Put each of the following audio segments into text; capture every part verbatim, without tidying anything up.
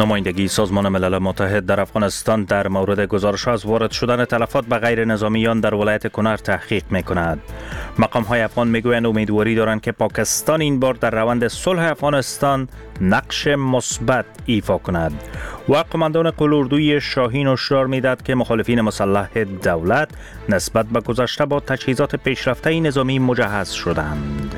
نمایندگی سازمان ملل متحد در افغانستان در مورد گزارش از وارد شدن تلفات به غیر نظامیان در ولایت کنر تحقیق می کند. مقام های افغان می گویند امیدواری دارند که پاکستان این بار در روند صلح افغانستان نقش مثبت ایفا کند. و قماندان قلوردوی شاهین هشدار می داد که مخالفین مسلح دولت نسبت به گذشته با تجهیزات پیشرفته نظامی مجهز شدند.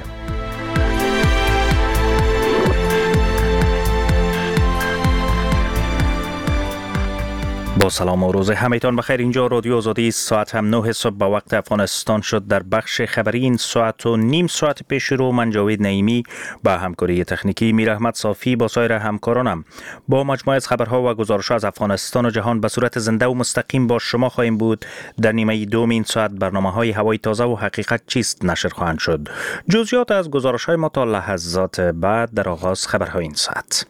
با سلام و روز همه‌تان بخیر. اینجا رادیو آزادی ساعت هم نه صبح به وقت افغانستان شد. در بخش خبری این ساعت و نیم ساعت پیش رو من جاوید نعیمی با همکاری تکنیکی میر احمد صافی با سایر همکارانم با مجموعه از خبرها و گزارش‌ها از افغانستان و جهان به صورت زنده و مستقیم با شما خواهیم بود. در نیمه دوم این ساعت برنامه‌های هوای تازه و حقیقت چیست نشر خواهند شد. جزئیات از گزارش‌های ما تا لحظات بعد در آغاز خبرهای این ساعت.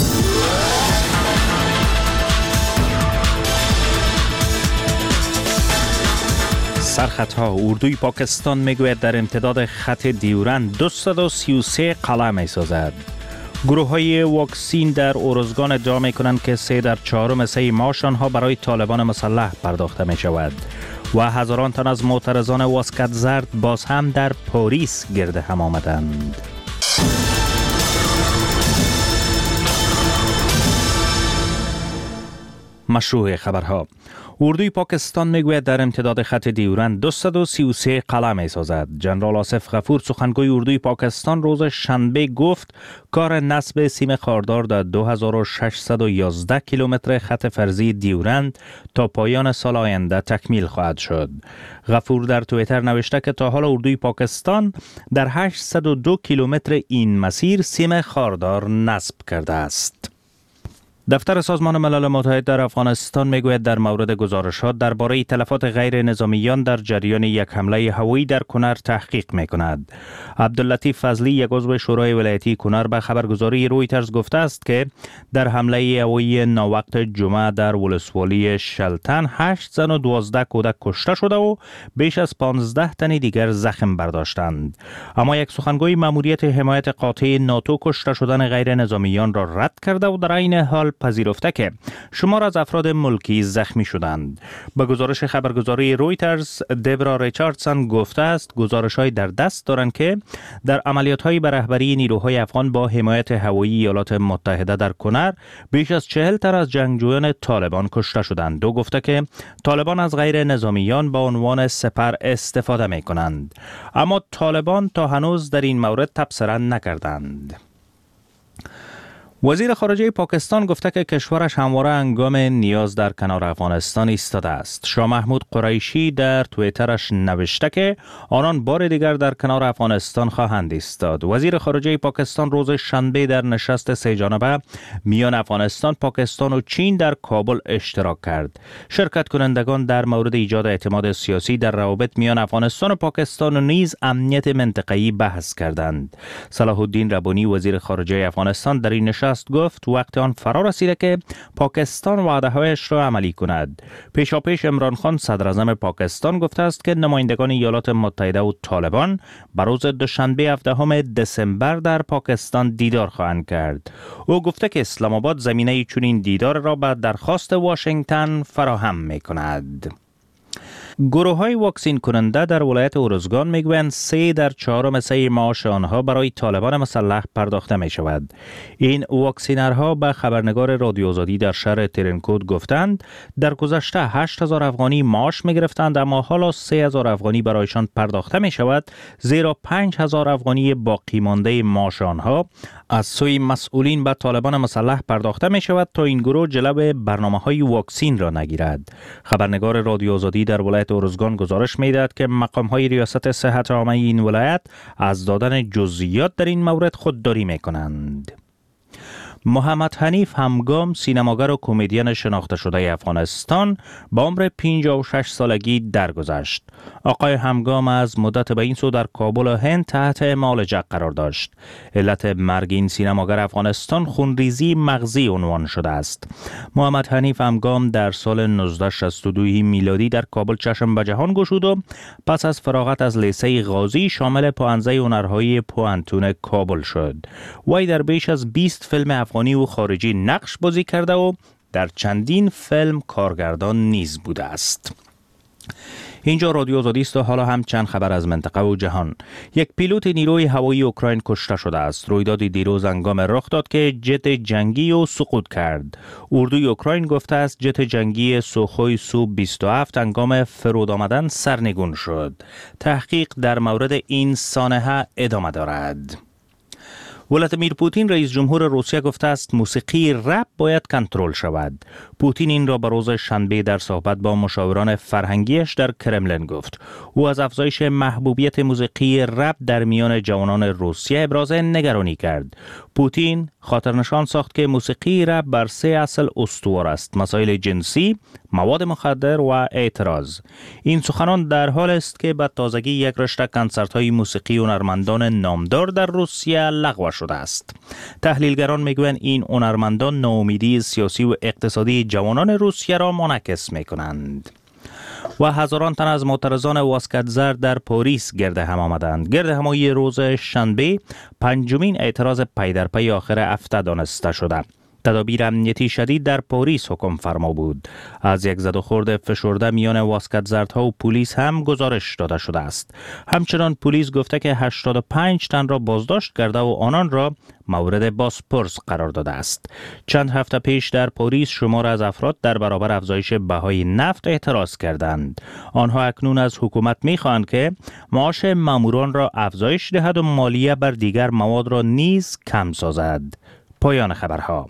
سرخطها اردوی پاکستان میگوید در امتداد خط دیورند دویست و سی و سه قلعه می سازد. گروه های واکسین در ارزگان ادعا می کنند که سه در چهارم سه معاش آنها برای طالبان مسلح پرداخته می شود. و هزاران تن از معترضان واسکت زرد باز هم در پاریس گرد هم آمدند. مشروع خبرها. اردوی پاکستان میگوید در امتداد خط دیورند دویست و سی و سه قلعه می سازد. جنرال آصف غفور سخنگوی اردوی پاکستان روز شنبه گفت کار نصب سیم خاردار در دو هزار و ششصد و یازده کیلومتر خط فرضی دیورند تا پایان سال آینده تکمیل خواهد شد. غفور در توییتر نوشته که تا حال اردوی پاکستان در هشتصد و دو کیلومتر این مسیر سیم خاردار نصب کرده است. دفتر سازمان ملل متحد در افغانستان میگوید در مورد گزارشات درباره تلفات غیر نظامیان در جریان یک حمله هوایی در کنر تحقیق میکند. عبداللطیف فضلی یک عضو شورای ولایتی کنر به خبرگزاری رویترز گفته است که در حمله هوایی ناوقت جمعه در ولسوالی شلتن هشت زن و دوازده کودک کشته شده و بیش از پانزده تن دیگر زخم برداشتند. اما یک سخنگوی ماموریت حمایت قاطع ناتو کشته شدن غیر نظامیان را رد کرده و در عین حال پذیرفته که شمار از افراد ملکی زخمی شدند. به گزارش خبرگزاری رویترز دبرا ریچاردسون گفته است گزارش‌های در دست دارند که در عملیات‌های به رهبری نیروهای افغان با حمایت هوایی ایالات متحده در کنر بیش از چهل تن از جنگجویان طالبان کشته شدند. دو گفته که طالبان از غیر نظامیان به عنوان سپر استفاده می‌کنند. اما طالبان تا هنوز در این مورد تبصره نکردند. وزیر خارجه پاکستان گفته که کشورش همواره هنگام نیاز در کنار افغانستان ایستاده است. شاه محمود قریشی در توییترش نوشته که آنان بار دیگر در کنار افغانستان خواهند ایستاد. وزیر خارجه پاکستان روز شنبه در نشست سه جانبه میان افغانستان، پاکستان و چین در کابل اشتراک کرد. شرکت کنندگان در مورد ایجاد اعتماد سیاسی در روابط میان افغانستان و پاکستان و نیز امنیت منطقه‌ای بحث کردند. صلاح الدین ربانی وزیر خارجه افغانستان در این نشست گفت وقت آن فرا رسیده که پاکستان وعده‌هایش را عملی کند. پیشاپیش عمران خان صدر اعظم پاکستان گفته است که نمایندگان ایالات متحده و طالبان بر روز دوشنبه هفدهم دسامبر در پاکستان دیدار خواهند کرد. او گفته که اسلام آباد زمینه چنین دیدار را به درخواست واشنگتن فراهم می‌کند. گروه های واکسین کننده در ولایت ارزگان میگویند سه در چهارم سه معاش آنها برای طالبان مسلح پرداخته می شود. این واکسینرها به خبرنگار رادیو آزادی در شهر ترنکود گفتند در گذشته هشت هزار افغانی معاش می گرفتند، اما حالا سه هزار افغانی برایشان پرداخته می شود، زیرا پنج هزار افغانی باقی مانده معاش آنها از سوی مسئولین به طالبان مسلح پرداخته می شود تا این گروه جلو برنامه های واکسین را نگیرد. خبرنگار رادیو آزادی در ولایت ارزگان گزارش می دهد که مقام های ریاست صحت عامه این ولایت از دادن جزئیات در این مورد خودداری می کنند. محمد حنیف همگام سینماگر و کمدین شناخته شده افغانستان با عمر پنجاه و شش سالگی درگذشت. آقای همگام از مدت به این سو در کابل و هند تحت معالجه قرار داشت. علت مرگ این سینماگر افغانستان خونریزی مغزی عنوان شده است. محمد حنیف همگام در سال نوزده شصت و دو میلادی در کابل چشم به جهان گشود و پس از فراغت از لیسه غازی شامل پوهنځی هنرهای پوهنتون کابل شد. وی در بیش از بیست فیلم افغانی و خارجی نقش بازی کرده و در چندین فیلم کارگردان نیز بوده است. اینجا رادیو آزادی است و حالا هم چند خبر از منطقه و جهان. یک پیلوت نیروی هوایی اوکراین کشته شده است. رویدادی دیروز هنگام رخ داد که جت جنگی او سقوط کرد. اردوی اوکراین گفته است جت جنگی سوخوی سو بیست و هفت هنگام فرود آمدن سرنگون شد. تحقیق در مورد این سانحه ادامه دارد. ولادیمیر پوتین رئیس جمهور روسیه گفته است موسیقی رپ باید کنترل شود. پوتین این را به روز شنبه در صحبت با مشاوران فرهنگیش در کرملین گفت. او از افزایش محبوبیت موسیقی رپ در میان جوانان روسیه ابراز نگرانی کرد. پوتین خاطرنشان ساخت که موسیقی رپ بر سه اصل استوار است: مسائل جنسی، مواد مخدر و اعتراض. این سخنان در حال است که به تازگی یک رشته کنسرت‌های موسیقی هنرمندان نامدار در روسیه لغو شده است. تحلیلگران میگویند این هنرمندان ناامیدی سیاسی و اقتصادی جوانان روسیه را منعکس میکنند. و هزاران تن از معترضان واسکتزر در پاریس گرد هم آمدند. گرد همایی روز شنبه پنجمین اعتراض پی در پی آخر هفته دانسته شده. تدابیر امنیتی شدید در پاریس حکم فرما بود. از یک زد و خورد فشرده میان واسکتزردها و پلیس هم گزارش داده شده است. همچنان پلیس گفته که هشتاد و پنج تن را بازداشت کرده و آنان را مورد بازپرس قرار داده است. چند هفته پیش در پاریس شمار از افراد در برابر افزایش بهای نفت اعتراض کردند. آنها اکنون از حکومت می‌خواهند که معاش ماموران را افزایش دهد و مالیه بر دیگر مواد را نیز کم سازد. پایان خبرها.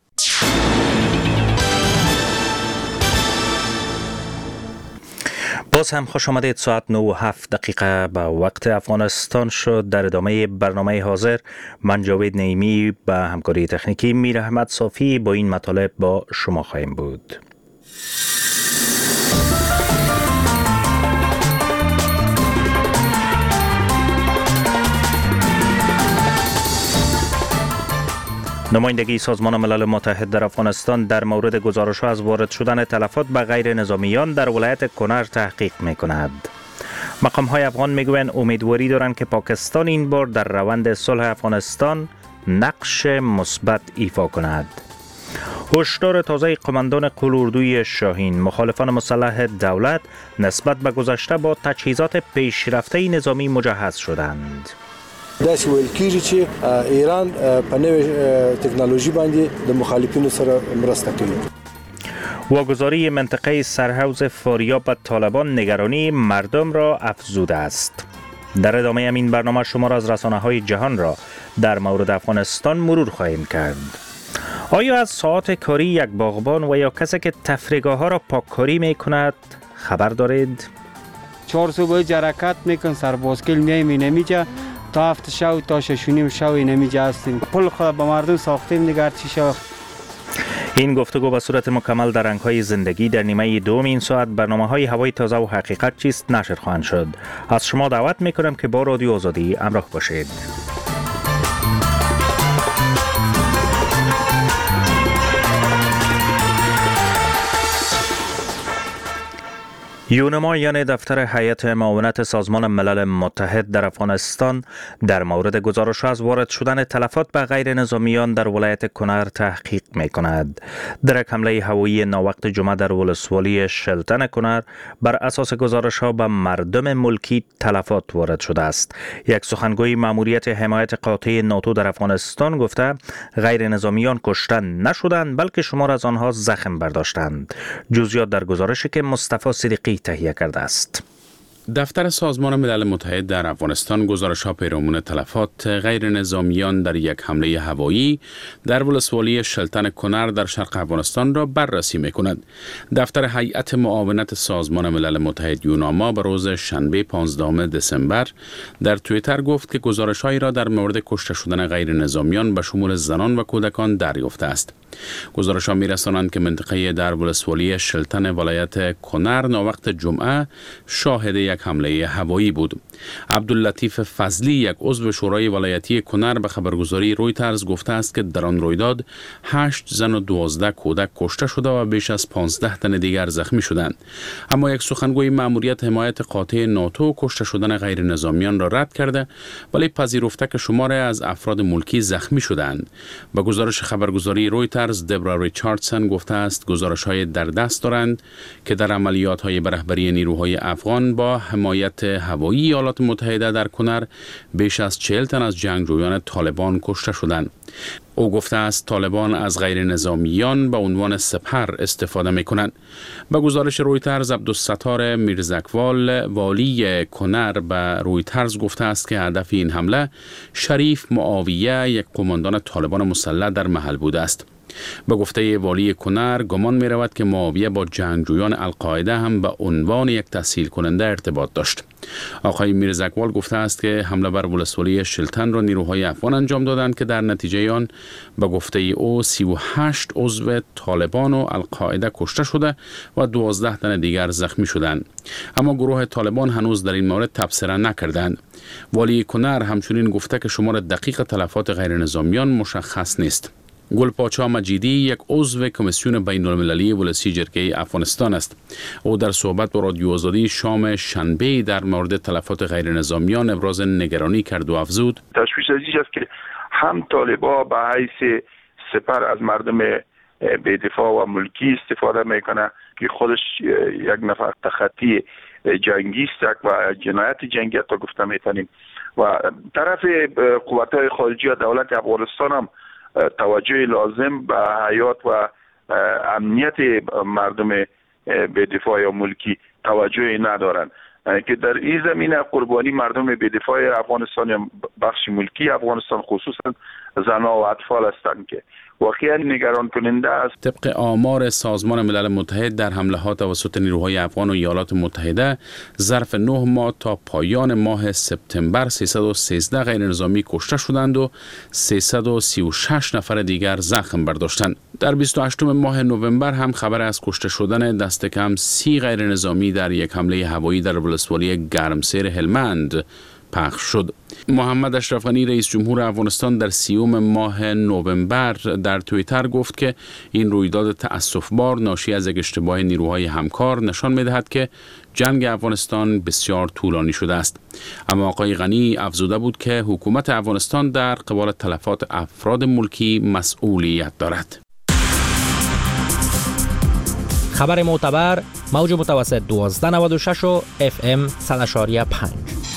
باز هم خوش آمدید. ساعت نه و هفت دقیقه به وقت افغانستان شد. در ادامه برنامه حاضر من جاوید نعیمی به همکاری تکنیکی میر احمد صافی با این مطالب با شما خواهیم بود. نمایندگی سازمان ملل متحد در افغانستان در مورد گزارش‌ها از وارد شدن تلفات به غیر نظامیان در ولایت کنر تحقیق می‌کند. مقام‌های افغان می‌گویند امیدواری دارند که پاکستان این بار در روند صلح افغانستان نقش مثبت ایفا کند. هشدار تازه قماندان قلوردوی شاهین: مخالفان مسلح دولت نسبت به گذشته با تجهیزات پیشرفته نظامی مجهز شدند. داسې ویل کېږي چې ایران په نوې تکنولوژي باندې د مخالفینو سره مرسته کوي. واگذاری منطقه سرحوض فاریاب به طالبان نگرانی مردم را افزوده است. در ادامه همین برنامه شما را از رسانه‌های جهان را در مورد افغانستان مرور خواهیم کرد. آیا از ساعات کاری یک باغبان و یا کسی که تفریحگاه‌ها را پاککاری می‌کند خبر دارید؟ چهار صبح حرکت می‌کن، سر باسکل میایم اینمیجا تا هفت شو تا شش و نیم شو اینمیجا هستیم. پل خود به مردم ساختیم دیگر چی شو. این گفتگو به صورت مکمل در رنگ‌های زندگی در نیمه دوم این ساعت برنامه‌های هوای تازه و حقیقت چیست نشر خواهند شد. از شما دعوت می‌کنم که با رادیو آزادی همراه باشید. یونمایان دفتر هیئت معاونت سازمان ملل متحد در افغانستان در مورد گزارش از وارد شدن تلفات به غیر نظامیان در ولایت کنر تحقیق می کند. در یک حمله هوایی ناوقت جمعه در ولسوالی شلتن کنر بر اساس گزارش ها به مردم ملکی تلفات وارد شده است. یک سخنگوی ماموریت حمایت قاطع ناتو در افغانستان گفته غیر نظامیان کشته نشدند بلکه شمار از آنها زخم برداشتند. جزئیات در گزارشی که مصطفی صدیقی تهیه کرده است. دفتر سازمان ملل متحد در افغانستان گزارش‌ها پیرامون تلفات غیر نظامیان در یک حمله هوایی در ولسوالی شلتن کنر در شرق افغانستان را بررسی می‌کند. دفتر هیئت معاونت سازمان ملل متحد یوناما به روز شنبه پانزدهم دسامبر در توییتر گفت که گزارش‌هایی را در مورد کشته شدن غیر نظامیان به شمول زنان و کودکان دریافته است. گزارش‌ها می‌رسانند که منطقه در ولسوالی شلتن ولایت کنر ناوقت جمعه شاهد یک حمله هوایی بود. عبداللطیف فضلی، یک عضو شورای ولایتی کنر، به خبرگزاری رویترز گفته است که در آن رویداد هشت زن و دوازده کودک کشته شده و بیش از پانزده تن دیگر زخمی شدند. اما یک سخنگوی مأموریت حمایت قاطع ناتو کشته شدن غیر نظامیان را رد کرده، ولی پذیرفته که شماری از افراد ملکی زخمی شدند. با گزارش خبرگزاری رویترز، دبرا ریچاردسن گفته است گزارش‌های در دست دارند که در عملیات‌های به رهبری نیروهای افغان با حمایت هوایی ایالات متحده در کنر بیش از چهل تن از جنگجویان طالبان کشته شدند. او گفته است طالبان از غیر نظامیان به عنوان سپر استفاده می کنند. به گزارش رویترز، عبدالستار میرزکوال، والی کنر، به رویترز گفته است که هدف این حمله شریف معاویه، یک قماندان طالبان مسلح در محل بوده است. به گفته والی کنر، گمان می رود که معاویه با جنگجویان القاعده هم به عنوان یک تسهیل کننده ارتباط داشت. آقای میرزکوال گفته است که حمله بر ولسوالی شلتن را نیروهای افغان انجام دادند که در نتیجه آن به گفته او سی و هشت عضو طالبان و القاعده کشته شده و دوازده تن دیگر زخمی شدند. اما گروه طالبان هنوز در این مورد تبصره نکردند. والی کنر همچنین گفته که شمار دقیق تلفات غیر نظامیان مشخص نیست. گلپاچا مجیدی، یک عضو کمیسیون بین المللی ولسی جرگه افغانستان است. او در صحبت با رادیو آزادی شام شنبه در مورد تلفات غیر نظامیان ابراز نگرانی کرد و افزود: تشویش از این است که هم طالبا به حیث سپر از مردم به دفاع و ملکی استفاده میکنه که خودش یک نفر تخطی جنگی است و جنایت جنگی تا گفته میتونیم، و طرف قوت‌های خارجی و دولت افغانستان هم توجه لازم به حیات و امنیت مردم به دفاع یا ملکی توجه ندارند که در این زمینه قربانی مردم به دفاع افغانستان یا بخش ملکی افغانستان خصوصا زنان و اطفال هستند که واقعا نگران کننده است. طبق آمار سازمان ملل متحد، در حملات توسط نیروهای افغان و ایالات متحده ظرف نه ماه تا پایان ماه سپتامبر سیصد و سیزده غیر نظامی کشته شدند و سیصد و سی و شش نفر دیگر زخم برداشتند. در بیست و هشتم ماه نوامبر هم خبر از کشته شدن دست کم سی غیر نظامی در یک حمله هوایی در ولسوالی گرمسیر هلمند پخش شد. محمد اشرف غنی، رئیس جمهور افغانستان، در سیوم ماه نوامبر در توییتر گفت که این رویداد تأسف‌بار ناشی از یک اشتباه نیروهای همکار نشان می‌دهد که جنگ افغانستان بسیار طولانی شده است. اما آقای غنی افزوده بود که حکومت افغانستان در قبال تلفات افراد ملکی مسئولیت دارد. خبر معتبر، موج متوسط دوازده نود و شش و اف ام صد و شش و پنج.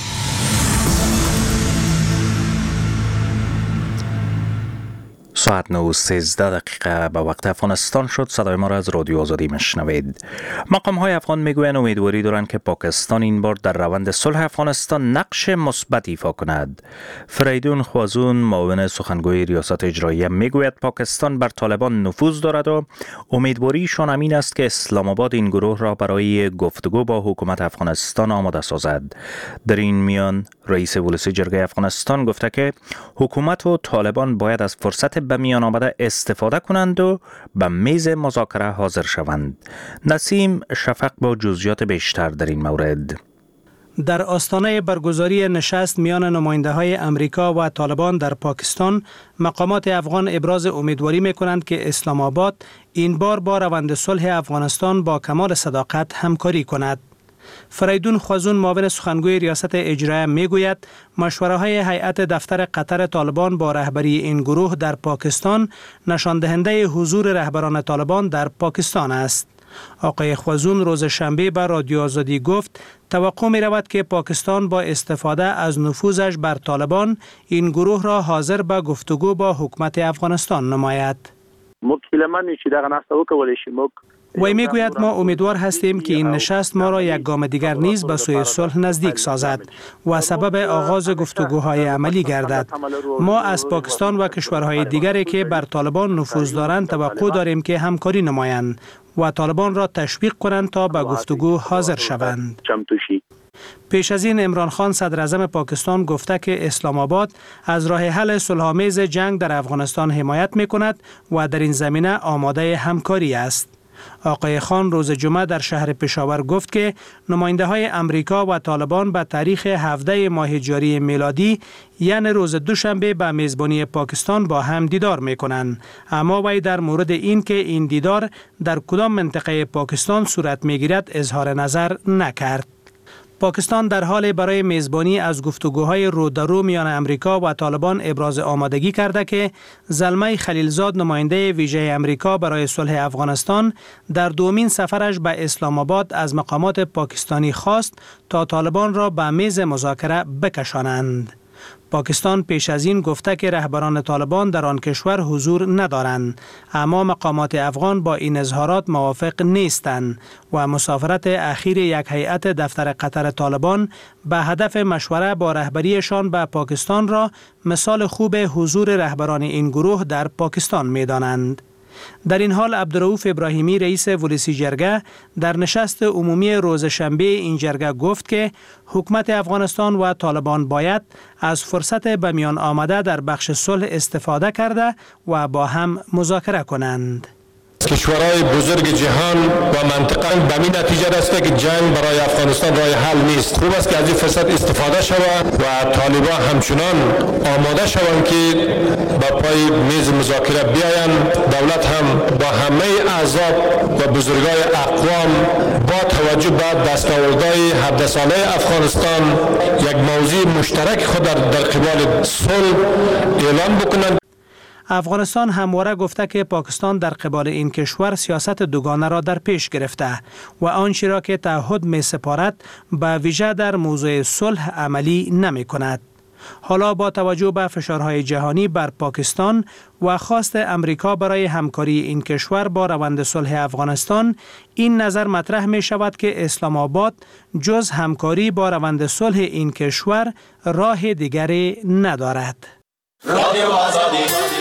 ساعت نه و سیزده دقیقه به وقت افغانستان شد. صدای ما را از رادیو آزادی میشنوید. مقام های افغان میگویند امیدواری دارند که پاکستان این بار در روند صلح افغانستان نقش مثبت ایفا کند. فریدون خوازون، معاون سخنگوی ریاست اجراییه، میگوید پاکستان بر طالبان نفوذ دارد و امیدواریشان امین است که اسلام آباد این گروه را برای گفتگو با حکومت افغانستان آماده سازد. در این میان رئیس ولسی جرگه افغانستان گفته که حکومت و طالبان باید از فرصت به میان آمده استفاده کنند و به میز مذاکره حاضر شوند. نسیم شفق با جزئیات بیشتر در این مورد. در آستانه برگزاری نشست میان نماینده های امریکا و طالبان در پاکستان، مقامات افغان ابراز امیدواری می کنند که اسلام آباد این بار با روند صلح افغانستان با کمال صداقت همکاری کند. فریدون خوازون، معاون سخنگوی ریاست اجراییه، میگوید مشوره های هیئت دفتر قطر طالبان با رهبری این گروه در پاکستان نشان دهنده حضور رهبران طالبان در پاکستان است. آقای خوازون روز شنبه به رادیو آزادی گفت توقع می رود که پاکستان با استفاده از نفوذش بر طالبان این گروه را حاضر به گفتگو با حکومت افغانستان نماید. وی میگوید ما امیدوار هستیم که این نشست ما را یک گام دیگر نیز به سوی صلح نزدیک سازد و سبب آغاز گفتگوهای عملی گردد. ما از پاکستان و کشورهای دیگری که بر طالبان نفوذ دارند توقع داریم که همکاری نمایند و طالبان را تشویق کنند تا به گفتگو حاضر شوند. پیش از این عمران خان صدر اعظم پاکستان گفته که اسلام آباد از راه حل صلح‌آمیز جنگ در افغانستان حمایت می‌کند و در این زمینه آماده همکاری است. آقای خان روز جمعه در شهر پشاور گفت که نماینده های امریکا و طالبان به تاریخ هفده ماه جاری میلادی یعنی روز دوشنبه به میزبانی پاکستان با هم دیدار می کنند. اما وی در مورد این که این دیدار در کدام منطقه پاکستان صورت می گیرد اظهار نظر نکرد. پاکستان در حال برای میزبانی از گفتگوهای رو در رو میان امریکا و طالبان ابراز آمادگی کرده که زلمه خلیلزاد نماینده ویژه امریکا برای صلح افغانستان در دومین سفرش به اسلام آباد از مقامات پاکستانی خواست تا طالبان را به میز مذاکره بکشانند. پاکستان پیش از این گفته که رهبران طالبان در آن کشور حضور ندارند، اما مقامات افغان با این اظهارات موافق نیستند و مسافرت اخیر یک هیئت دفتر قطر طالبان به هدف مشوره با رهبریشان به پاکستان را مثال خوب حضور رهبران این گروه در پاکستان می دانند. در این حال عبدالرؤوف ابراهیمی رئیس ولسی جرگه در نشست عمومی روز شنبه این جرگه گفت که حکومت افغانستان و طالبان باید از فرصت به میان آمده در بخش صلح استفاده کرده و با هم مذاکره کنند. کشورهای بزرگ جهان و منطقه به این نتیجه رسیده که جنگ برای افغانستان راه حل نیست. خوب است که از این فرصت استفاده شود و طالبان همچنان آماده شوند که با پای میز مذاکره بیایند. دولت هم با همه احزاب و بزرگای اقوام با توجه به دستاوردهای هفده ساله افغانستان یک موضوع مشترک خود در قبال صلح اعلان بکنند. افغانستان همواره گفته که پاکستان در قبال این کشور سیاست دوگانه را در پیش گرفته و آنچه را که تعهد می سپارد به ویژه در موضوع صلح عملی نمی کند. حالا با توجه به فشارهای جهانی بر پاکستان و خواست امریکا برای همکاری این کشور با روند صلح افغانستان، این نظر مطرح می شود که اسلام آباد جز همکاری با روند صلح این کشور راه دیگری ندارد. رادیو آزادی.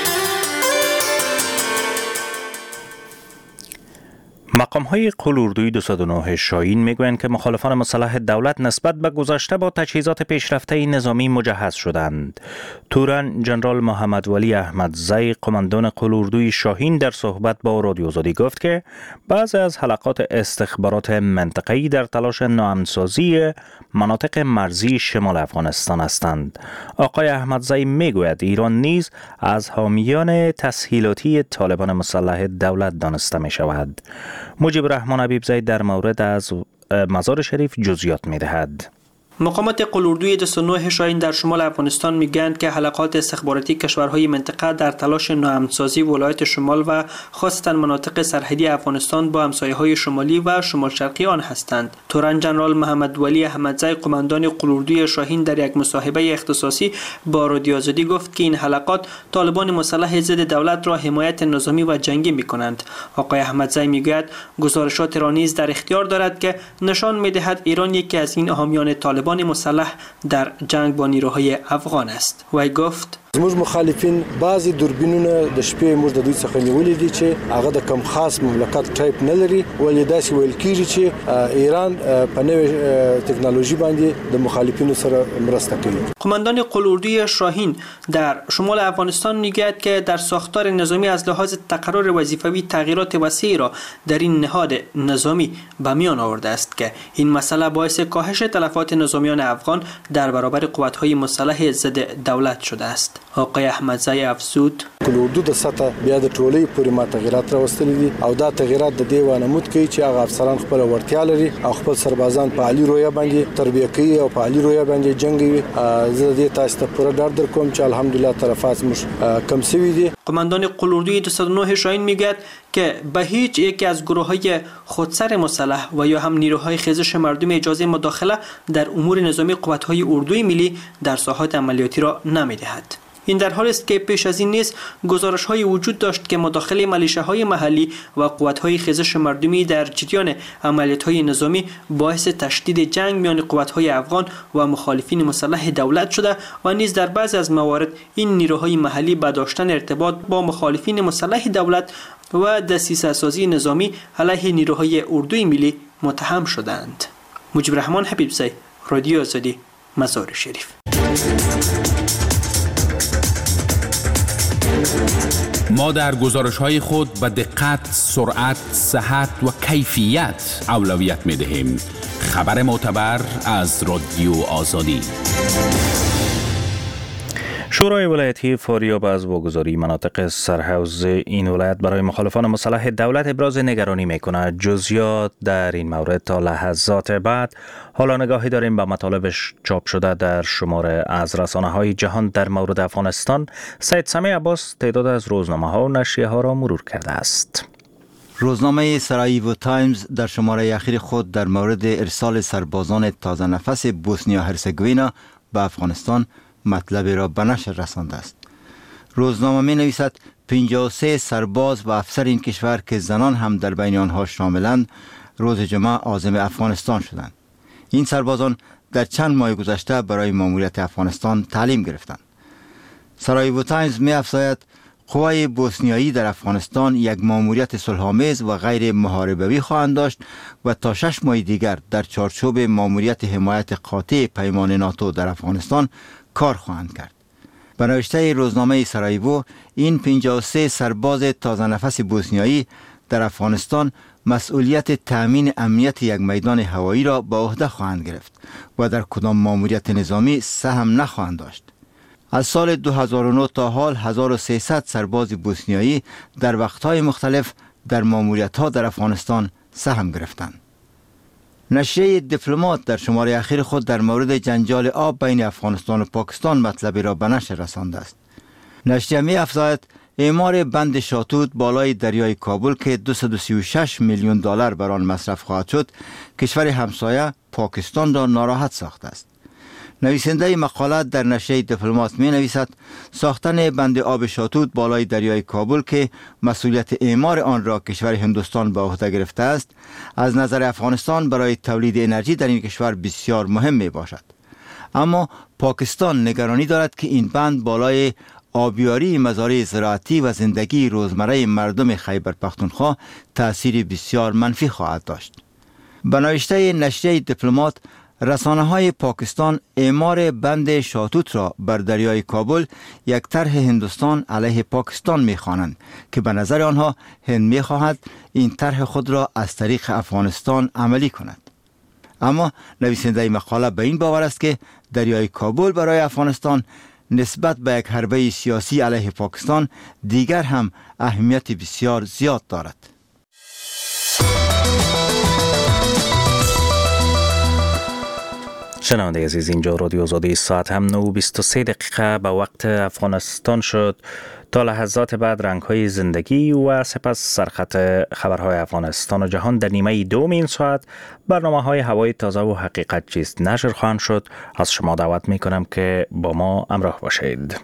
مقام های قلوردوی دویست و نه شاهین میگویند که مخالفان مسلح دولت نسبت به گذشته با تجهیزات پیشرفته نظامی مجهز شدند. تورن جنرال محمد ولی احمدزی قماندان قلوردوی شاهین در صحبت با رادیو آزادی گفت که بعضی از حلقات استخبارات منطقه‌ای در تلاش ناامن‌سازی مناطق مرزی شمال افغانستان هستند. آقای احمدزی میگوید ایران نیز از حامیان تسهیلاتی طالبان مسلح دولت دانسته می شود. مجیب الرحمن حبیبزی در مورد از مزار شریف جزئیات می دهد. مقامات قلوردوی دویست و نه شاهین در شمال افغانستان میگویند که حلقات استخباراتی کشورهای منطقه در تلاش ناامن‌سازی ولایت شمال و خاصتا مناطق سرحدی افغانستان با همسایه‌های شمالی و شمال شرقی آن هستند. تورن جنرال محمد ولی احمدزی قماندان قلوردوی شاهین در یک مصاحبه اختصاصی با رادیو آزادی گفت که این حلقات طالبان مسلح ضد دولت را حمایت نظامی و جنگی می‌کنند. آقای احمدزی میگوید گزارشات را نیز در اختیار دارد که نشان می‌دهد ایران یکی از این حامیان طالبان مسلح در جنگ با نیروهای افغان است. وی گفت زموږ مخالفین بعضی دوربینونه د شپې موږ د دوی څخه نیولې دي چې هغه د کم خاص مملکت ټایپ نه لري، ولې داسې ویل کېږي چې ایران په نوې تکنالوژي باندې د مخالفینو سره مرسته کوي. قماندان قلوردوی شاهین در شمال افغانستان میگوید که در ساختار نظامی از لحاظ تقرر وظیفوی تغییرات وسیعی را در این نهاد نظامی به میان آورده است که این مسئله باعث کاهش تلفات نظامیان افغان در برابر قوت‌های مسلح ضد دولت شده است. آقای احمدزی افزود قلوردو د سطح بیا د ټولۍ پورې ما تغیرات راوستلي دي او دا تغیرات د دې وانمود کوي چې هغه افسران خپل وړتیا لري او خپل سربازان په عالی رویه باندې تربیه کوي او په عالی رویه باندې جنگوي. زه دې تاسو ته پوره ډاډ درکوم چې الحمدلله طرفات مش کم سوي دي. قماندان قلوردوی دویست و نه شاهین میگوید که به هیچ یکی از گروه‌های خودسر مسلح و یا هم نیروهای خیزش مردم اجازه مداخله در امور نظامی قوت‌های اردوی ملی در ساحات عملیاتی را نمی‌دهد. این در حالی است که پیش از این نیز گزارش‌های وجود داشت که مداخله ملیشه‌های محلی و قوت‌های خیزش مردمی در جریان عملیات‌های نظامی باعث تشدید جنگ میان قوت‌های افغان و مخالفین مسلح دولت شده و نیز در بعضی از موارد این نیروهای محلی با داشتن ارتباط با مخالفین مسلح دولت و دسیسه‌سازی نظامی علیه نیروهای اردوی ملی متهم شدند. مجیب الرحمن حبیبزی، رادیو آزادی، مزار شریف. ما در گزارش‌های خود به دقت، سرعت، صحت و کیفیت اولویت می‌دهیم. خبر معتبر از رادیو آزادی. شورای ولایتی فاریاب از واگذاری مناطق سرحوض این ولایت برای مخالفان مسلح دولت ابراز نگرانی میکند. جزئیات در این مورد تا لحظات بعد. حالا نگاهی داریم به مطالب چاپ شده در شماره از رسانه‌های جهان در مورد افغانستان. سید سمیع عباس تعداد از روزنامه‌ها و نشریه ها را مرور کرده است. روزنامه سرایوو تایمز در شماره اخیر خود در مورد ارسال سربازان تازه نفس بوسنیا هرزگوینا به افغانستان مطلب را به نشر رسانده است. روزنامه می نویسد پنجاه و سه سرباز و افسر این کشور که زنان هم در بین آنها شاملند روز جمعه عازم افغانستان شدند. این سربازان در چند ماه گذشته برای ماموریت افغانستان تعلیم گرفتند. سرایوو تایمز می افزاید قوای بوسنیایی در افغانستان یک ماموریت صلح‌آمیز و غیر محاربوی خواهند داشت و تا شش ماه دیگر در چارچوب ماموریت حمایت قاطع پیمان ناتو در افغانستان کار خواهند کرد. به نوشته روزنامه سرایوو، این پنجاه و سه سرباز تازه نفس بوسنیایی در افغانستان مسئولیت تأمین امنیت یک میدان هوایی را به عهده خواهند گرفت و در کدام ماموریت نظامی سهم نخواهند داشت. از سال دو هزار و نه تا حال هزار و سیصد سرباز بوسنیایی در وقتهای مختلف در ماموریت‌ها در افغانستان سهم گرفتند. نشریه دیپلمات در شماره اخیر خود در مورد جنجال آب بین افغانستان و پاکستان مطلبی را به نشر رسانده است. نشریه می افزاید اعمار بند شاتوت بالای دریای کابل که دویست و سی و شش میلیون دلار بر آن مصرف خواهد شد، کشور همسایه پاکستان را ناراحت ساخته است. نویسنده مقاله در نشریه دیپلمات می نویسد ساختن بند آب شاتوت بالای دریای کابل که مسئولیت اعمار آن را کشور هندوستان به عهده گرفته است، از نظر افغانستان برای تولید انرژی در این کشور بسیار مهم می باشد. اما پاکستان نگرانی دارد که این بند بالای آبیاری مزارع زراعتی و زندگی روزمره مردم خیبر پختونخوا تأثیر بسیار منفی خواهد داشت. به نوشته نشریه دیپلمات، رسانه‌های پاکستان اعمار بند شاتوت را بر دریای کابل یک طرح هندوستان علیه پاکستان می‌خوانند که به نظر آنها هند می‌خواهد این طرح خود را از طریق افغانستان عملی کند. اما نویسنده مقاله به این باور است که دریای کابل برای افغانستان نسبت به یک حربه سیاسی علیه پاکستان دیگر هم اهمیت بسیار زیاد دارد. شنونده عزیز، اینجا رادیو آزادی، ساعت هم نه و بیست و سه دقیقه به وقت افغانستان شد. تا لحظات بعد رنگ‌های زندگی و سپس سرخط خبرهای افغانستان و جهان در نیمه دوم این ساعت برنامه‌های هوای تازه و حقیقت چیست نشر خواهند شد. از شما دعوت می‌کنم که با ما همراه باشید.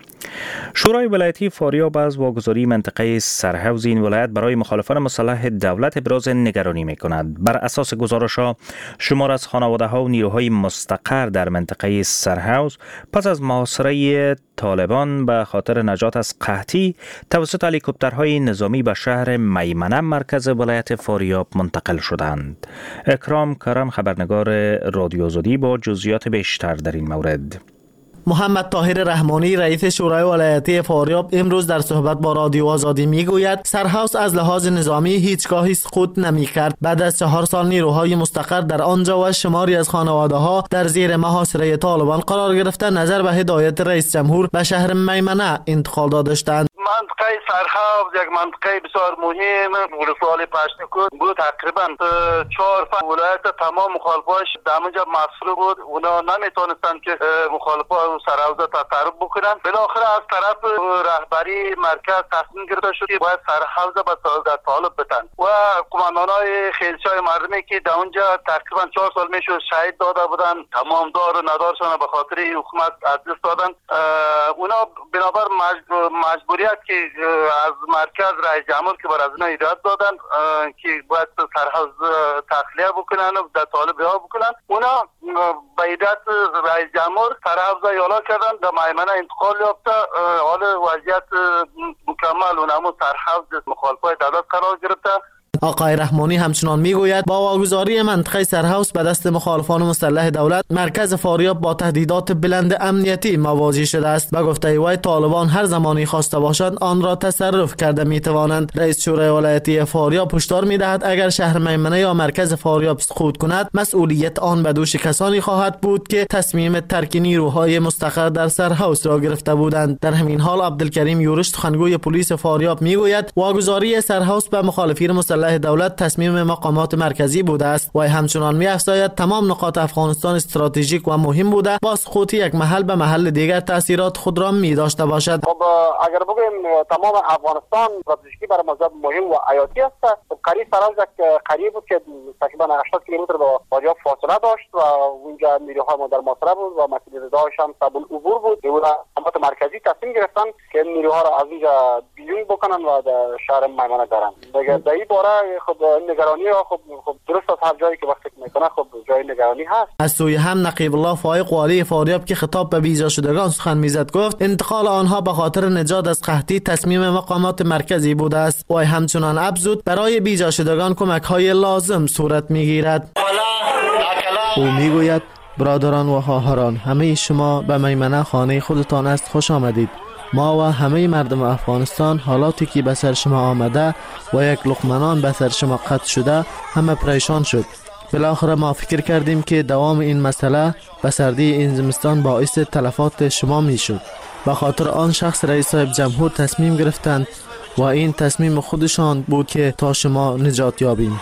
شورای ولایتی فاریاب از واگذاری منطقه سرحوض این ولایت برای مخالفان مسلح دولت ابراز نگرانی می‌کند. بر اساس گزارش‌ها، شمار از خانواده‌ها و نیروهای مستقر در منطقه سرحوض پس از محاصره طالبان به خاطر نجات از قحطی توسط هلیکوپترهای نظامی به شهر میمنه مرکز ولایت فاریاب منتقل شدند. اکرام کرم، خبرنگار رادیو آزادی، با جزئیات بیشتر در این مورد. محمد طاهر رحمانی رئیس شورای ولایتی فاریاب امروز در صحبت با رادیو آزادی میگوید سرحوض از لحاظ نظامی هیچگاهی سقوط نمی‌کرد. بعد از چهار سال نیروهای مستقر در آنجا و شماری از خانواده‌ها در زیر محاصره طالبان قرار گرفته نظر به هدایت رئیس جمهور به شهر میمنه انتقال دادند. منطقه سرحوض یک منطقه بسیار مهم ولسوالی پشتکود بود. تقریبا چهار فصل ولایت تمام مخالفاش دامنجا مسئول بود. اونا نمیتونستند که مخالفا سرحوض تطرف بکنن. بالاخره از طرف رهبری مرکز تصمیم گرفته شد که باید سرحوض به طالب بدن و قماندانای خیلچای مردمی که در اونجا تقریبا چهار سال میشد شهید داده بودن، تمام دار و ندارشون به خاطر حکومت از دست دادن. اونا بنابر مجبوریت که از مرکز رئیس جمهور که بر از اینا ایراد دادن که باید سرحوض تخلیه بکنن و در طالب ها بکنن، اونا به ایدت رئیس جمهور سرحوض یالا کردن، در میمنه انتقال یافته. حال وضعیت مکمل اونمو سرحوض مخالفای دولت قرار گرفته. آقای رحمانی همچنان میگوید با واگذاری منطقه سرهاوس به دست مخالفان مسلح دولت، مرکز فاریاب با تهدیدات بلند امنیتی مواجه شده است. به گفته وی طالبان هر زمانی خواسته باشند آن را تصرف کرده میتوانند. رئیس شورای ولایتی فاریاب هشدار میدهد اگر شهر میمنه یا مرکز فاریاب سقوط کند، مسئولیت آن به دوش کسانی خواهد بود که تصمیم ترک نیروهای مستقر در سرهاوس را گرفته بودند. در همین حال عبدالکریم یورش سخنگوی پلیس فاریاب میگوید واگذاری سرهاوس به مخالفین مسلح دولت تصمیم مقامات مرکزی بوده است. و همچنان می‌افزاید تمام نقاط افغانستان استراتژیک و مهم بوده، با سقوط یک محل به محل دیگر تاثیرات خود را می داشته باشد. خب اگر بگوییم تمام افغانستان استراتژیکی برای مذهب مهم و حیاتی است. قریب سرهاوس قریب بود که تقریبا هشتاد کیلومتر با فاریاب فاصله داشت و اونجا نیروهای ما در محاصره بود و مسئول داعش هم صعب العبور بود. مقامات مرکزی تصمیم گرفتن که نیروها را از اینجا بیرون بکنن و در شهر میمنه دارن. دیگه در این باره خب نگرانی ها خب خب درست از هر جایی که وقت میکنه خب جای نگرانی هست. از سوی هم نقیب الله فائق والی فاریاب که خطاب به بیجا شدگان سخن میزد گفت انتقال آنها به خاطر نجات از قحطی تصمیم مقامات مرکزی بوده است. و همچنان افزود برای بیجا شدگان کمک های لازم صورت میگیرد. او میگوید برادران و خواهران، همه شما به میمنه خانه خودتان است خوش آمدید. ما و همه مردم افغانستان حالاتی که به سر شما آمده و یک لقمه به سر شما قطع شده همه پریشان شد. بالاخره ما فکر کردیم که دوام این مسئله به سردی این زمستان باعث تلفات شما می شد. به خاطر آن شخص رئیس صاحب جمهور تصمیم گرفتند و این تصمیم خودشان بود که تا شما نجات یابیم.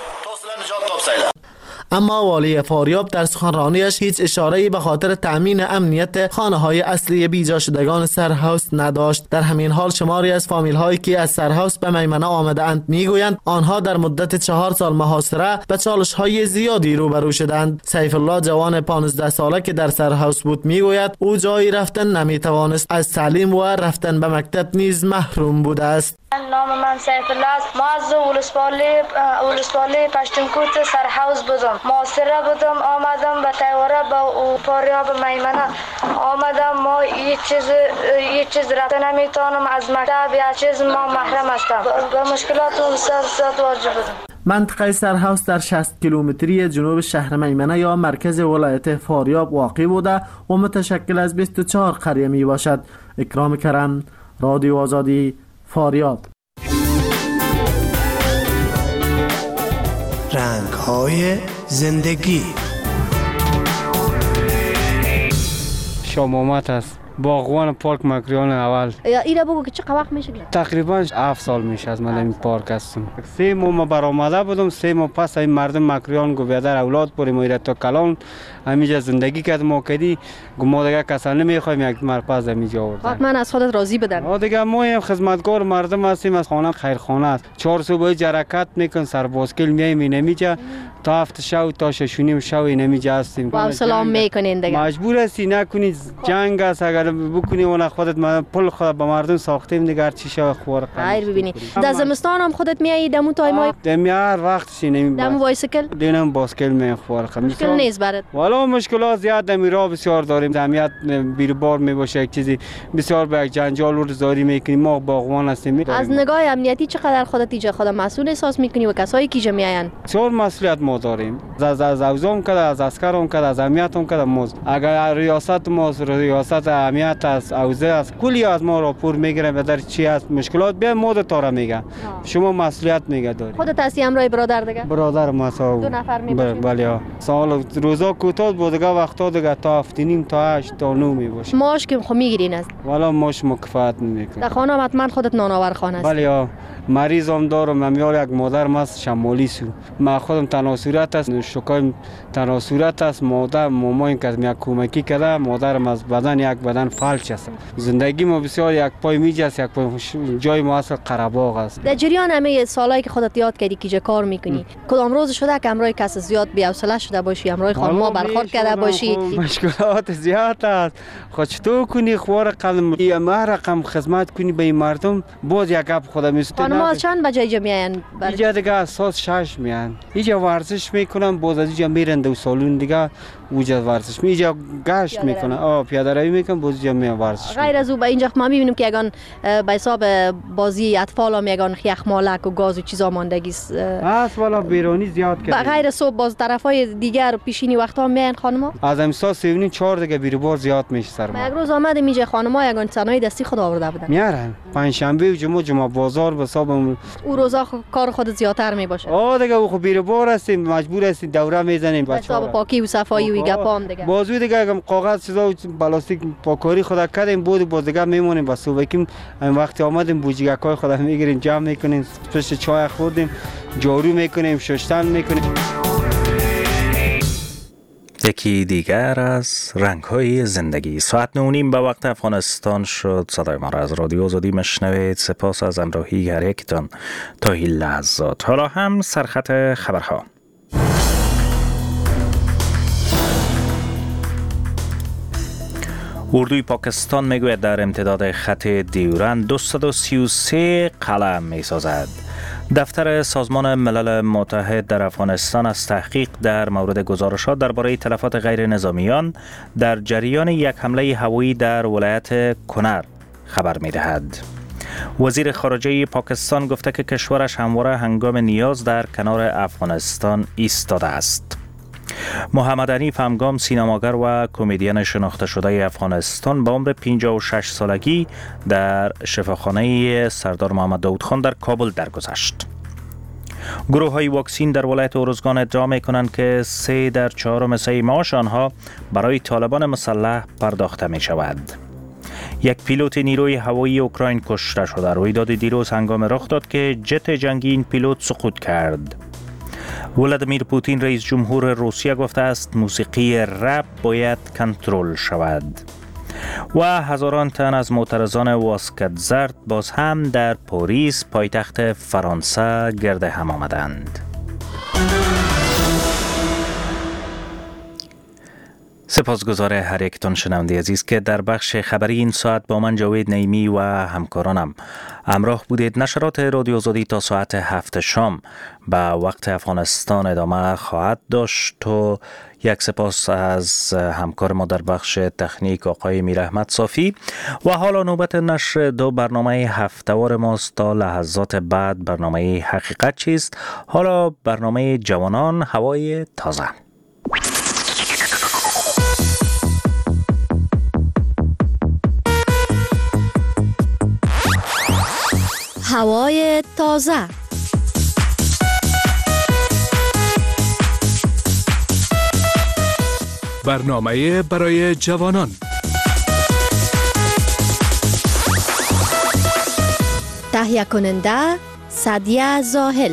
اما والی فاریاب در سخنرانیش هیچ اشاره‌ای به خاطر تأمین امنیت خانه‌های اصلی بیجا شدگان سرهاوس نداشت. در همین حال شماری از فامیل‌هایی که از سرهاوس به میمنه آمده اند میگویند آنها در مدت چهار سال محاصره به چالش‌های زیادی روبرو شدند. سیف الله جوان پانزده ساله که در سرهاوس بود میگوید او جایی رفتن نمیتوانست، از تعلیم و رفتن به مکتب نیز محروم بوده است. نام من سیف الله است. ما از ولسوالی ولسوالی پشتونکوت سرهاوس بودم. محاصره بودم، آمدم به تیوره با فاریاب میمنه آمدم. ما هیچ چیز هیچ چیز رفته نمیتونم، از مکتب یا چیز ما محرم هستم. به مشکلات و سخت واجه بودم. منطقه سرهاوس در شصت کیلومتری جنوب شهر میمنه یا مرکز ولایت فاریاب واقع بوده و متشکل از بیست و چهار قریه می باشد. اکرام کرم، رادیو آزادی، فاریاب. رنگ‌های زندگی. شامامت است. باغوان پارک مکریان اول. اینا بگو که چقدر وقت میشه؟ تقریبا هفت سال میشه از من این پارک هستم. سه ماه ما برآمده بودم، سه ماه پس این مردم مکریان گو بیادر اولاد پوری ما تا کلان همینجا زندگی کرد. ما کدی گو ما دیگه کسا نمیخوایم یک مرپز همینجا آوردن. حتما از خودت راضی بدن. آ دیگه ما هم خدمتگار مردم هستیم، از خانه خیرخانه است. چهار صبح حرکت میکن سر باسکل میایم نمیجا تا هفت شو تا شش و نیم شو نمیجا هستیم. با سلام میکنین دیگه. مجبور هستی نکنی جنگ است، اگر بکنی اون خودت ما پل خود به مردم ساختیم دیگه هر چی شو خوار. خیر ببینی. در زمستان هم خودت میایی دمو تای ما؟ دم هر وقت شی نمی. دمو بایسکل؟ دینم باسکل می خوار. مشکل نیست برات. والا مشکلات زیاد دمی را بسیار داریم. جمعیت بیربار می باشه یک چیزی بسیار به یک جنجال و زاری میکنیم. ما باغوان هستیم. از نگاه امنیتی چقدر خودت ایجا خود مسئول احساس میکنی و کسایی که جا میاین؟ بسیار مسئولیت ما داریم. از از اوزام کده، از عسکرم کده، از امنیتم کده موز. اگر ریاست ما ریاست امنیت از اوزه از کلی از ما راپور میگیرن و در چی است مشکلات بیا مود تاره میگه. شما مسئولیت میگه داری. خودت هستی همراه برادر دیگه؟ برادر ما سا دو نفر میباشید. بله. سال روزا کوتاه بود دیگه وقتا دیگه تا هفت نیم تا هشت تا نه میباشه. ماش که خو میگیرین است. والا ماش مکفات نمیکنه. در خانه حتما خودت نانآور خانه است. بله. مریضم دارم، نمیار یک مادر ماست شمالی سو. ما خودم تنها صورت است، شکایم تنها صورت است. مادر مامان که یک کمکی کرده، مادرم از بدن یک بدن فلج است. زندگی ما بسیار یک پای میجاست، یک پای جای ما اصل قره‌باغ است. در جریان همه سالایی که خودت یاد کردی که کار میکنی، کدام روز شده که امروز کس زیاد بی‌حوصله شده باشی، امروز خانم برخورد کرده باشی؟ مشکلات زیاد است. خود تو کنی خوار قلم یا ما رقم خدمت کنی به مردم، باز یک گپ خودم است. ما چند بجای جا میاین؟ اینجا دیگه اساس شش میان. اینجا ورزش میکنن، باز از اینجا میرن دو سالون دیگه اونجا ورزش میجا گشت میکنه آ پیاده روی میکنه باز جا می ورزش. غیر از او به اینجا ما میبینیم که یگان به حساب بازی اطفال هم یگان یخمالک و گاز و چیزا ماندگی است. است والا بیرونی زیاد کرده. غیر صبح باز طرفای دیگر پیشینی وقتا میان خانما. از امسال سیونی چهار دیگه بیروبار زیاد میشه سر ما. یک روز آمدیم اینجا خانما یگان صنایع دستی خود آورده بودن. میارن پنج شنبه و جمعه جمعه بازار به حساب اون روزا کار خود زیادتر میباشه. آ دیگه او خب بیروبار هستیم مجبور هستیم دوره میزنیم بچه‌ها حساب پاکی و صفایی و گپام دیگه. بازو دیگه کاغذ چیزا پلاستیک پاکاری خدا کردیم بود باز دیگه میمونیم با صبح که وقتی آمدیم بوجیگکای خدا میگیریم جمع میکنیم پشت چای خوردیم جارو میکنیم شستن میکنیم. یکی دیگر از رنگ‌های زندگی. ساعت نونیم به وقت افغانستان شد. صدای ما را از رادیو آزادی مشنوید. سپاس از همراهی هر یکتان تا این لحظات. حالا هم سرخط خبرها. اردوی پاکستان میگوید در امتداد خط دیورند دویست و سی و سه قلعه میسازد. دفتر سازمان ملل متحد در افغانستان از تحقیق در مورد گزارشات درباره تلفات غیر نظامیان در جریان یک حمله هوایی در ولایت کنر خبر می‌دهد. وزیر خارجه پاکستان گفته که کشورش همواره هنگام نیاز در کنار افغانستان ایستاده است. محمد حنیف همگام سینماگر و کمدین شناخته شده افغانستان با عمر پنجاه و شش سالگی در شفاخانه سردار محمد داود خان در کابل درگذشت. گروه های واکسین در ولایت ارزگان ادعا می کنند که سه در چهارم حصه معاش آنها برای طالبان مسلح پرداخته می شود. یک پیلوت نیروی هوایی اوکراین کشته شده. رویداد دیروز هنگام رخ داد که جت جنگی این پیلوت سقوط کرد. ولادیمیر پوتین رئیس جمهور روسیه گفته است موسیقی رپ باید کنترل شود. و هزاران تن از معترضان واسکت زرد باز هم در پاریس پایتخت فرانسه گرد هم آمدند. سپاسگزار هر یکتان شنونده عزیز که در بخش خبری این ساعت با من جاوید نعیمی و همکارانم همراه بودید. نشرات رادیو آزادی تا ساعت هفت شام به وقت افغانستان ادامه خواهد داشت و یک سپاس از همکار ما در بخش تکنیک آقای میر احمد صافی. و حالا نوبت نشر دو برنامه هفته‌وار ماست. تا لحظات بعد برنامه حقیقت چیست؟ حالا برنامه جوانان هوای تازه. هوای تازه. برنامه برای جوانان. تهیه کننده سعدیه زاهل.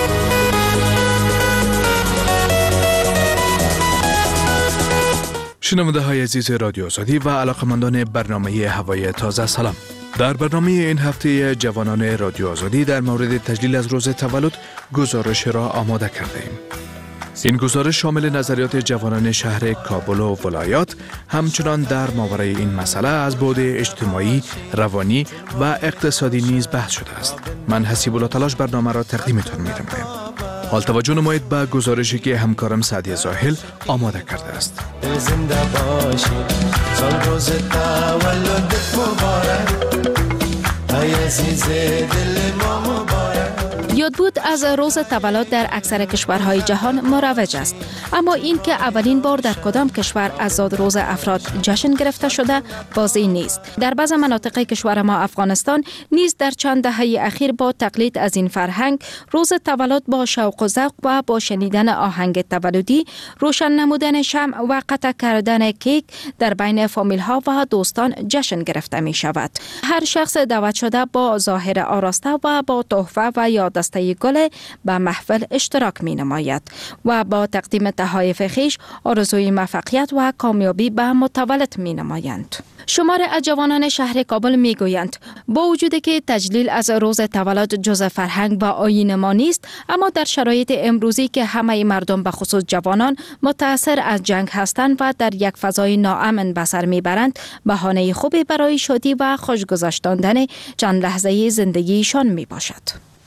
شنونده های عزیز رادیو آزادی و علاقمندان برنامه هوای تازه سلام. در برنامه این هفته جوانان رادیو آزادی در مورد تجلیل از روز تولد گزارش را آماده کرده ایم. این گزارش شامل نظریات جوانان شهر کابل و ولایات همچنان در ماورای این مسئله از بعد اجتماعی، روانی و اقتصادی نیز بحث شده است. من حسیب الله تلاش برنامه را تقدیمتان می‌نمایم. حال توجه نمایید به گزارشی که همکارم سعدیه زاهل آماده کرده است. زنده باشی سال روز تولدت مبارک ای عزیز دل ما مبارک. یادبود از روز تولد در اکثر کشورهای جهان مروج است، اما این که اولین بار در کدام کشور از روز افراد جشن گرفته شده بازی نیست. در بعض مناطق کشور ما افغانستان نیز در چند دهه اخیر با تقلید از این فرهنگ روز تولد با شوق و ذوق و با شنیدن آهنگ تولدی، روشن نمودن شمع و قطع کردن کیک در بین فامیل ها و دوستان جشن گرفته می شود. هر شخص دعوت شده با ظاهر آراسته و با تحفه و یا دسته گل به محفل اشتراک می نماید و با تقدیم تحایف خویش آرزوی موفقیت و کامیابی به متولد می نمایند. شمار از جوانان شهر کابل می گویند با وجودی که تجلیل از روز تولد جزء فرهنگ و آیین ما نیست، اما در شرایط امروزی که همه مردم به خصوص جوانان متأثر از جنگ هستند و در یک فضای ناامن به سر میبرند، بهانه خوبی برای شادی و خوش گذشتاندن چند لحظه زندگیشان می باشد.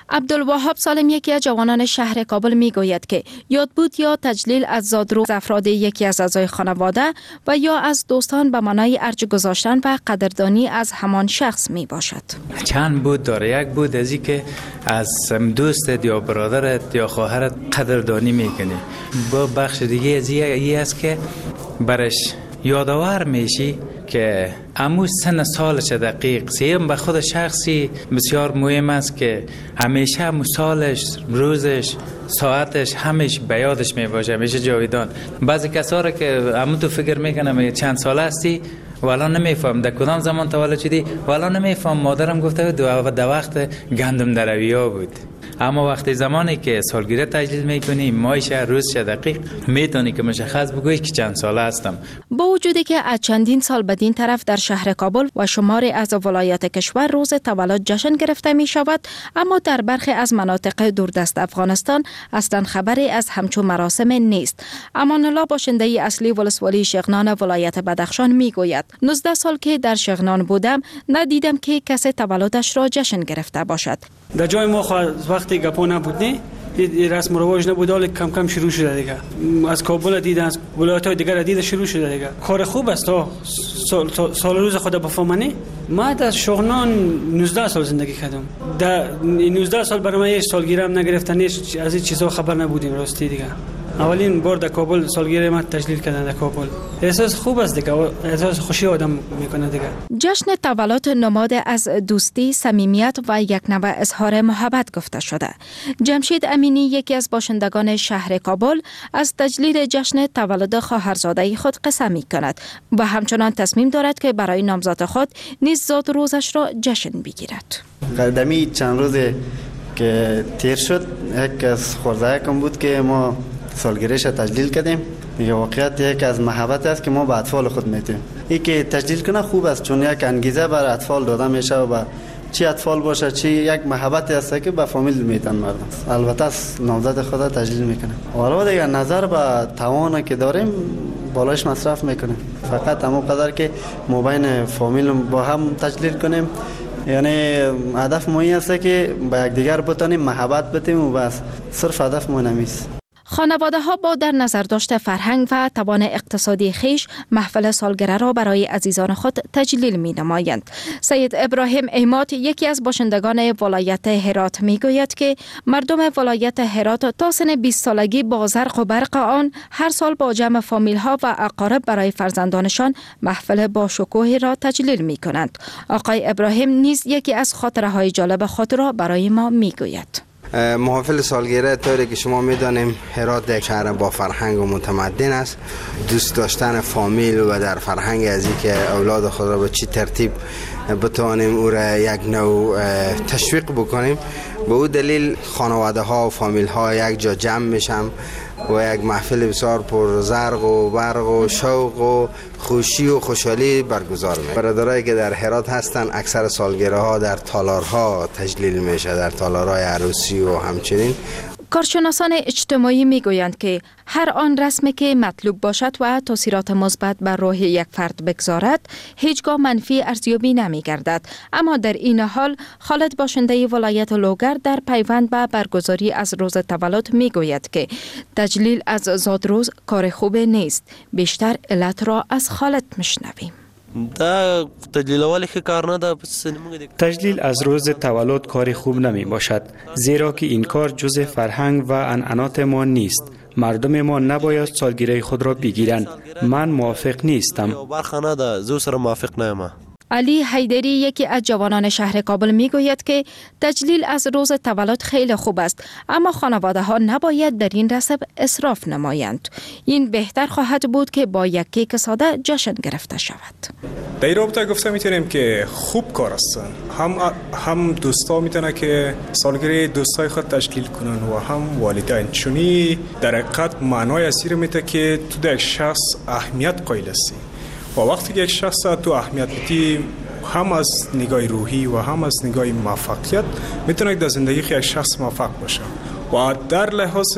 عبدالوهاب سالم یکی از جوانان شهر کابل می گوید که یادبود یا تجلیل از زادروز افراد یکی از اعضای خانواده و یا از دوستان به معنای ارج گذاشتن و قدردانی از همان شخص می باشد. چند بود داره، یک بود ازی که از دوستت یا برادرت یا خواهرت قدردانی میکنی. با بخش دیگه ازی ای است که برش یادآور میشی که امو سن سالش دقیق سیم به خود شخصی بسیار مهم است که همیشه امو سالش، روزش، ساعتش همیشه به یادش می باشه، همیشه جاویدان. بعضی کسا را که امو تو فکر میکنم چند ساله هستی والا نمیفهم در کدام زمان تولد شدی، والا نمیفهم مادرم گفته بود در وقت گندم درویا بود. اما وقتی زمانی که سالگیری تجلیل میکنی ماهش روزش دقیق میتونی که مشخص بگویی که چند ساله هستم. با وجودی که از چندین سال بدین طرف در شهر کابل و شماری از ولایات کشور روز تولد جشن گرفته می شود، اما در برخی از مناطق دوردست افغانستان اصلا خبری از همچون مراسم نیست. امان الله باشنده اصلی ولسوالی شغنان ولایت بدخشان می گوید نوزده سال که در شغنان بودم ندیدم که کسی تولدش را جشن گرفته باشد. در جای ما وقتی گپا نبود نه این رسم و رواج نبود، حالا کم کم شروع شده دیگه. از کابل دیدن، از ولایت‌های دیگر دیدن شروع شده دیگه. کار خوب است تا سال, سال روز خود بفهمانی. ما در شغنان نوزده سال زندگی کردم. در نوزده سال برای من هیچ سالگیرم نگرفتن، هیچ از این چیزا خبر نبودیم راستی دیگه. اولین بار در کابل سالگیری ما تجلیل کردن در کابل. احساس خوب است دیگه، احساس خوشی آدم میکنه دیگه. جشن تولد نماد از دوستی، صمیمیت و یک نوع اظهار محبت گفته شده. جمشید امینی یکی از باشندگان شهر کابل از تجلیل جشن تولد خواهرزاده خود قصه میکند و همچنان تصمیم دارد که برای نامزاد خود نیز زاد روزش را جشن بگیرد. قدمی چند روز که تیر شد یک از خورده کم بود که ما سالگیریش تجلیل کردیم. میگه واقعیت یک از محبت است که ما به اطفال خود میتیم. این که تجلیل کنه خوب است چون یک انگیزه بر اطفال داده میشه و با چی اطفال باشه چی یک محبت است که به فامیل میتن مردم. البته نامزد خود تجلیل میکنه. حالا دیگه نظر به توان که داریم بالاش مصرف میکنیم. فقط همون قدر که ما بین فامیل با هم تجلیل کنیم، یعنی هدف ما این است که با یکدیگر بتونیم محبت بدیم و بس، صرف هدف ما نمیست. خانواده ها با در نظر داشت فرهنگ و توان اقتصادی خیش محفل سالگرده را برای عزیزان خود تجلیل می نمایند. سید ابراهیم ایمات یکی از باشندگان ولایت هرات می گوید که مردم ولایت هرات تا سن بیست سالگی با زرق و برق آن هر سال با جمع فامیل ها و اقارب برای فرزندانشان محفل با شکوه را تجلیل می کنند. آقای ابراهیم نیز یکی از خاطره های جالب خود را برای ما می گوید. محافل سالگیری طوری که شما میدانیم هرات یک شهر با فرهنگ و متمدن است. دوست داشتن فامیل و در فرهنگ از این که اولاد خود را به چی ترتیب بتوانیم او را یک نوع تشویق بکنیم، به او دلیل خانواده ها و فامیل ها یک جا جمع میشن و یک محفل بسیار پر زرق و برق و شوق و خوشی و خوشحالی برگزار میشه. برادرایی که در هرات هستن اکثر سالگیری ها در تالارها تجلیل میشه، در تالارهای عروسی و همچنین. کارشناسان اجتماعی می گویند که هر آن رسمی که مطلوب باشد و تاثیرات مثبت بر روح یک فرد بگذارد هیچگاه منفی ارزیابی نمی گردد. اما در این حال خالد باشنده ولایت لوگر در پیوند به برگزاری از روز تولد می گوید که تجلیل از زادروز کار خوب نیست. بیشتر علت را از خالد میشنویم. دا تجلیل والی که کار نده. تجلیل از روز تولد کار خوب نمی باشد، زیرا که این کار جزء فرهنگ و عنعنات ما نیست. مردم ما نباید سالگیری خود را بگیرند. من موافق نیستم. برخه نده، زو سر موافق نیم. علی حیدری یکی از جوانان شهر کابل می گوید که تجلیل از روز تولد خیلی خوب است، اما خانواده ها نباید در این رسم اسراف نمایند. این بهتر خواهد بود که با یک کیک ساده جشن گرفته شود. در این رابطه گفته میتونیم که خوب کار است. هم هم دوستا میتونه که سالگیری دوستای خود تجلیل کنن و هم والدین، چونی در حقیقت معنای اصلی میده که تو در یک شخص اهمیت قائل هستی و وقتی که یک شخص تو اهمیت بدی هم از نگاه روحی و هم از نگاه موفقیت میتونه در زندگی یک شخص موفق باشه و در لحاظ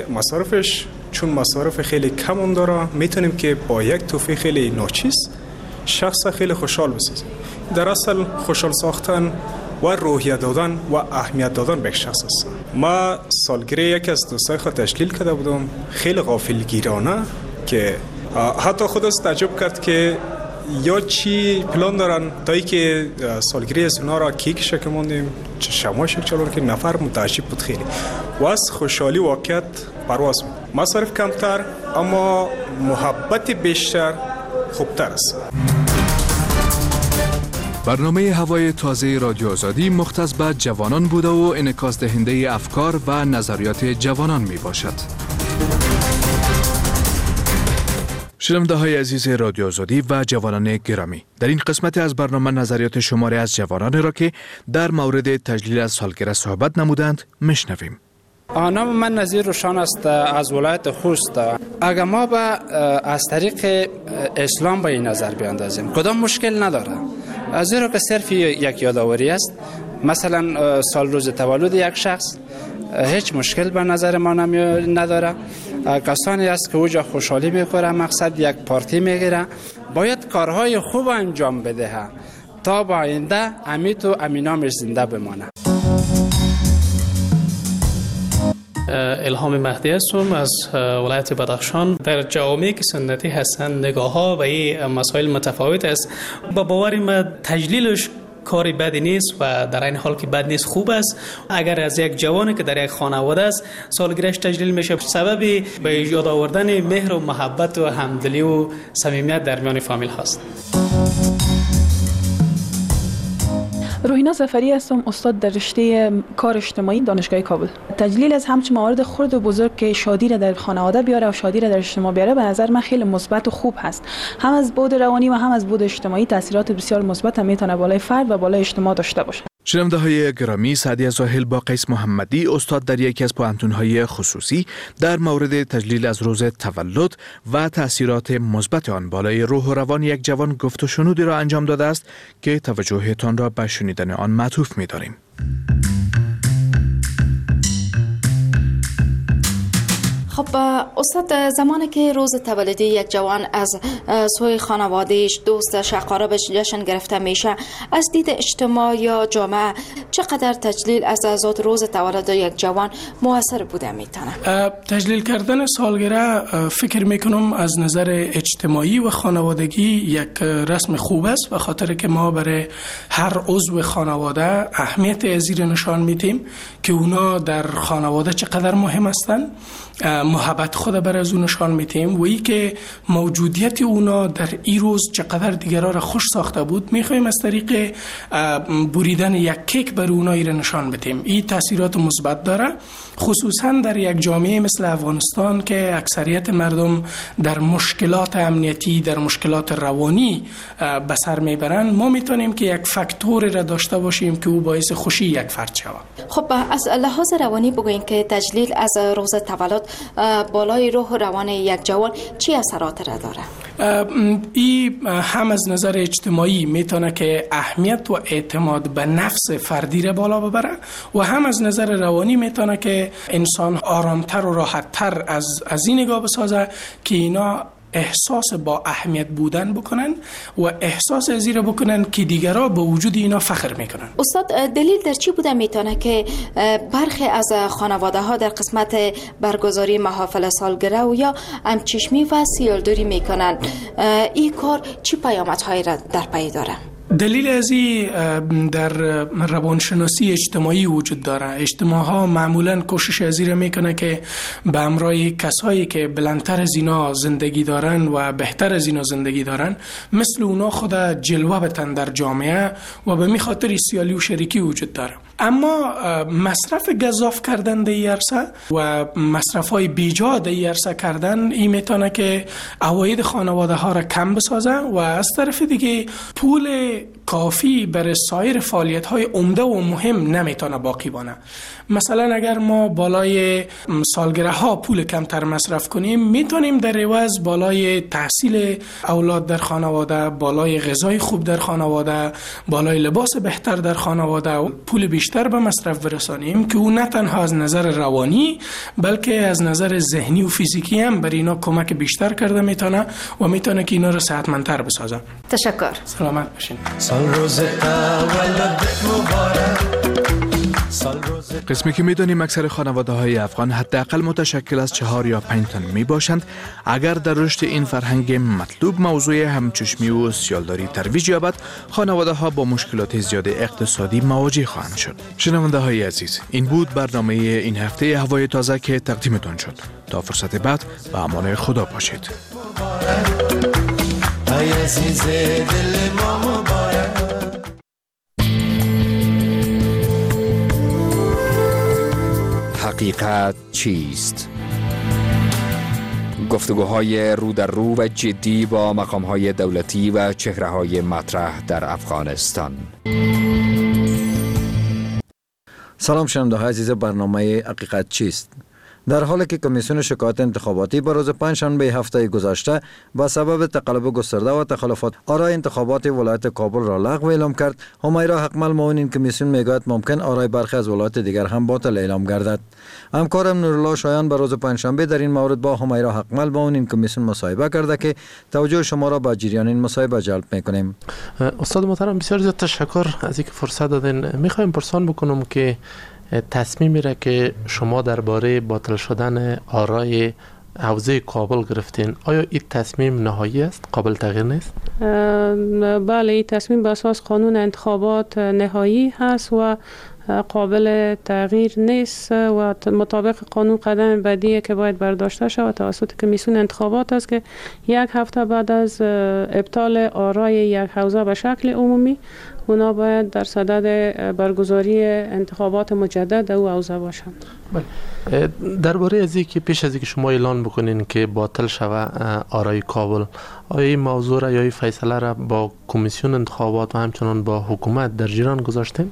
مصارفش چون مصارف خیلی کم اون داره میتونیم که با یک تحفه خیلی ناچیز شخص خیلی خوشحال بسازیم. در اصل خوشحال ساختن و روحیه دادن و اهمیت دادن به شخص است. ما سالگیری یکی از دوستای خود تشکیل کرده بودم، خیلی غافلگیرانه که حتی خود از تعجب کرد که یا چی پلان دارن تا ای که سالگیری از اونا را کیک شکموندیم، شمای شک چلون که نفر متعجب بود خیلی و از خوشحالی واقعیت پرواز بود. مصارف کمتر اما محبت بیشتر خوبتر است. برنامه هوای تازه رادیو آزادی مختص به جوانان بوده و انعکاس دهنده افکار و نظریات جوانان می باشد. شنونده های عزیز رادیو آزادی و جوانان گرامی، در این قسمت از برنامه نظریات شماری از جوانان را که در مورد تجلیل از سالگرد صحبت نمودند میشنویم. نام من نظیر روشان است از ولایت خوست. اگر ما با از طریق اسلام به این نظر بیاندازیم کدام مشکل نداره، زیرا که صرف یک یادآوری است. مثلا سال روز تولد یک شخص هیچ مشکل به نظر ما نداره. کسانی است که اوجا خوشحالی میکنه، مقصد یک پارتی میگیره، باید کارهای خوب انجام بده تا با آینده امیت و امینامش زنده بمانه. الهام مهدی هستم از ولایت بدخشان. در جوامعی که سنتی هستند نگاه ها و این مسائل متفاوت است. با باور ما تجلیلش کاری بدی نیست و در این حال که بد نیست خوب است. اگر از یک جوانی که در یک خانواده است سالگردش تجلیل میشه، سببی به ایجاد آوردن مهر و محبت و همدلی و صمیمیت در میان فامیل هست. روحینا ظفری هستم، استاد در رشته کار اجتماعی دانشگاه کابل. تجلیل از همچین موارد خرد و بزرگ که شادی را در خانواده بیاره و شادی را در اجتماع بیاره به نظر من خیلی مثبت و خوب هست. هم از بعد روانی و هم از بعد اجتماعی تاثیرات بسیار مثبت هم میتونه بالای فرد و بالای اجتماع داشته باشه. شنونده های گرامی، سعدی زاهل با قیس محمدی، استاد در یکی از پوهنتون‌های خصوصی، در مورد تجلیل از روز تولد و تأثیرات مثبت آن بالای روح و روان یک جوان گفت و شنودی را انجام داده است که توجهتان را به شنیدن آن معطوف می‌داریم. خب استاد، زمانی که روز تولدی یک جوان از سوی خانوادهش، دوستش، اقاربش جشن گرفته میشه، از دید اجتماع یا جامعه چقدر تجلیل از ازاد روز تولد یک جوان موثر بوده میتونه؟ تجلیل کردن سالگرد فکر میکنم از نظر اجتماعی و خانوادگی یک رسم خوب است، به خاطر که ما برای هر عضو خانواده اهمیت ازیر نشان میدیم که اونا در خانواده چقدر مهم هستند، محبت خود بر از اون نشان میتیم و ای که موجودیت اونا در این روز چقدر دیگرها را خوش ساخته بود. میخوایم از طریق بریدن یک کیک بر اونا را نشان بدیم. این تاثیرات مثبت داره، خصوصا در یک جامعه مثل افغانستان که اکثریت مردم در مشکلات امنیتی، در مشکلات روانی به سر میبرن. ما میتونیم که یک فاکتور را داشته باشیم که او باعث خوشی یک فرد شود. خب از لحاظ روانی بگوین که تجلیل از روز تولد بالای روح و روان یک جوان چی اثرات را داره؟ این هم از نظر اجتماعی میتونه که اهمیت و اعتماد به نفس فردی را بالا ببره و هم از نظر روانی میتونه که انسان آرامتر و راحتتر از از این نگاه بسازه که اینا احساس با اهمیت بودن بکنن و احساس ازیره بکنن که دیگرها به وجود اینا فخر میکنن. استاد، دلیل در چی بوده میتونه که برخی از خانواده ها در قسمت برگزاری محافل سالگرد و یا همچشمی و سیلدوری میکنن؟ این کار چی پیامدهایی را در پی داره؟ دلیل از این در روانشناسی اجتماعی وجود داره. اجتماع ها معمولا کوشش از این میکنه که به همراه کسایی که بلندتر از اینا زندگی دارن و بهتر از اینا زندگی دارن مثل اونا خود جلوه بتن در جامعه و به می خاطر سیالی و شریکی وجود داره. اما مصرف گزاف کردن در این عرصه و مصرف های بیجا در این عرصه کردن این میتونه که عواید خانواده ها را کم بسازه و از طرف دیگه پول کافی برای سایر فعالیت های عمده و مهم نمیتونه باقی بانه. مثلا اگر ما بالای سالگرد ها پول کمتر مصرف کنیم میتونیم در عوض بالای تحصیل اولاد در خانواده، بالای غذای خوب در خانواده، بالای لباس بهتر در خانواده پول بیشتر بیشتر به مصرف برسانیم که او نه تنها از نظر روانی بلکه از نظر ذهنی و فیزیکی هم بر اینا کمک بیشتر کرده میتونه و میتونه که اینا رو صحتمندتر بسازه. تشکر. سلامت باشین. سال روز تولدت مبارک. قسمی که میدانیم اکثر خانواده های افغان حداقل متشکل از چهار یا پنج تن می باشند. اگر در رشد این فرهنگ مطلوب موضوع همچشمی و سیالداری ترویج یابد، خانواده ها با مشکلات زیاد اقتصادی مواجه خواهند شد. شنونده های عزیز، این بود برنامه این هفته هوای تازه که تقدیمتان شد. تا فرصت بعد به امان خدا باشید. حقیقت چیست؟ گفتگوهای رو در رو و جدی با مقامهای دولتی و چهره‌های مطرح در افغانستان. سلام شنونده های عزیز برنامه حقیقت چیست؟ در حالی که کمیسیون شکایات انتخاباتی به روز پنجشنبه هفته گذشته با سبب تقلب گسترده و تخلفات آرای انتخابات ولایت کابل را لغو اعلام کرد، همیرا حقمل معاون این کمیسیون میگوید ممکن آرای برخی از ولایت دیگر هم باطل اعلام گردد. همکارم نورالله شایان به روز پنجشنبه در این مورد با همیرا حقمل معاون این کمیسیون مصاحبه کرده که توجه شما را به جریان این مصاحبه جلب میکنیم. استاد محترم، بسیار زیاد تشکر از اینکه فرصت دادین. میخوایم پرسان بکنم که تصمیمی را که شما درباره باطل شدن آرای حوزه کابل گرفتین، آیا این تصمیم نهایی است؟ قابل تغییر نیست؟ بله، این تصمیم به اساس قانون انتخابات نهایی هست و قابل تغییر نیست و مطابق قانون قدم بعدی که باید برداشته شود توسط کمیسیون انتخابات است که یک هفته بعد از ابطال آرای یک حوزه به شکل عمومی اونا باید در صدد برگزاری انتخابات مجدد او حوزه باشند. بله. درباره از اینکه پیش از اینکه شما اعلان بکنین که باطل شوه آرای کابل، آیا این موضوع را یا این فیصله را با کمیسیون انتخابات و همچنان با حکومت در جریان گذاشتین؟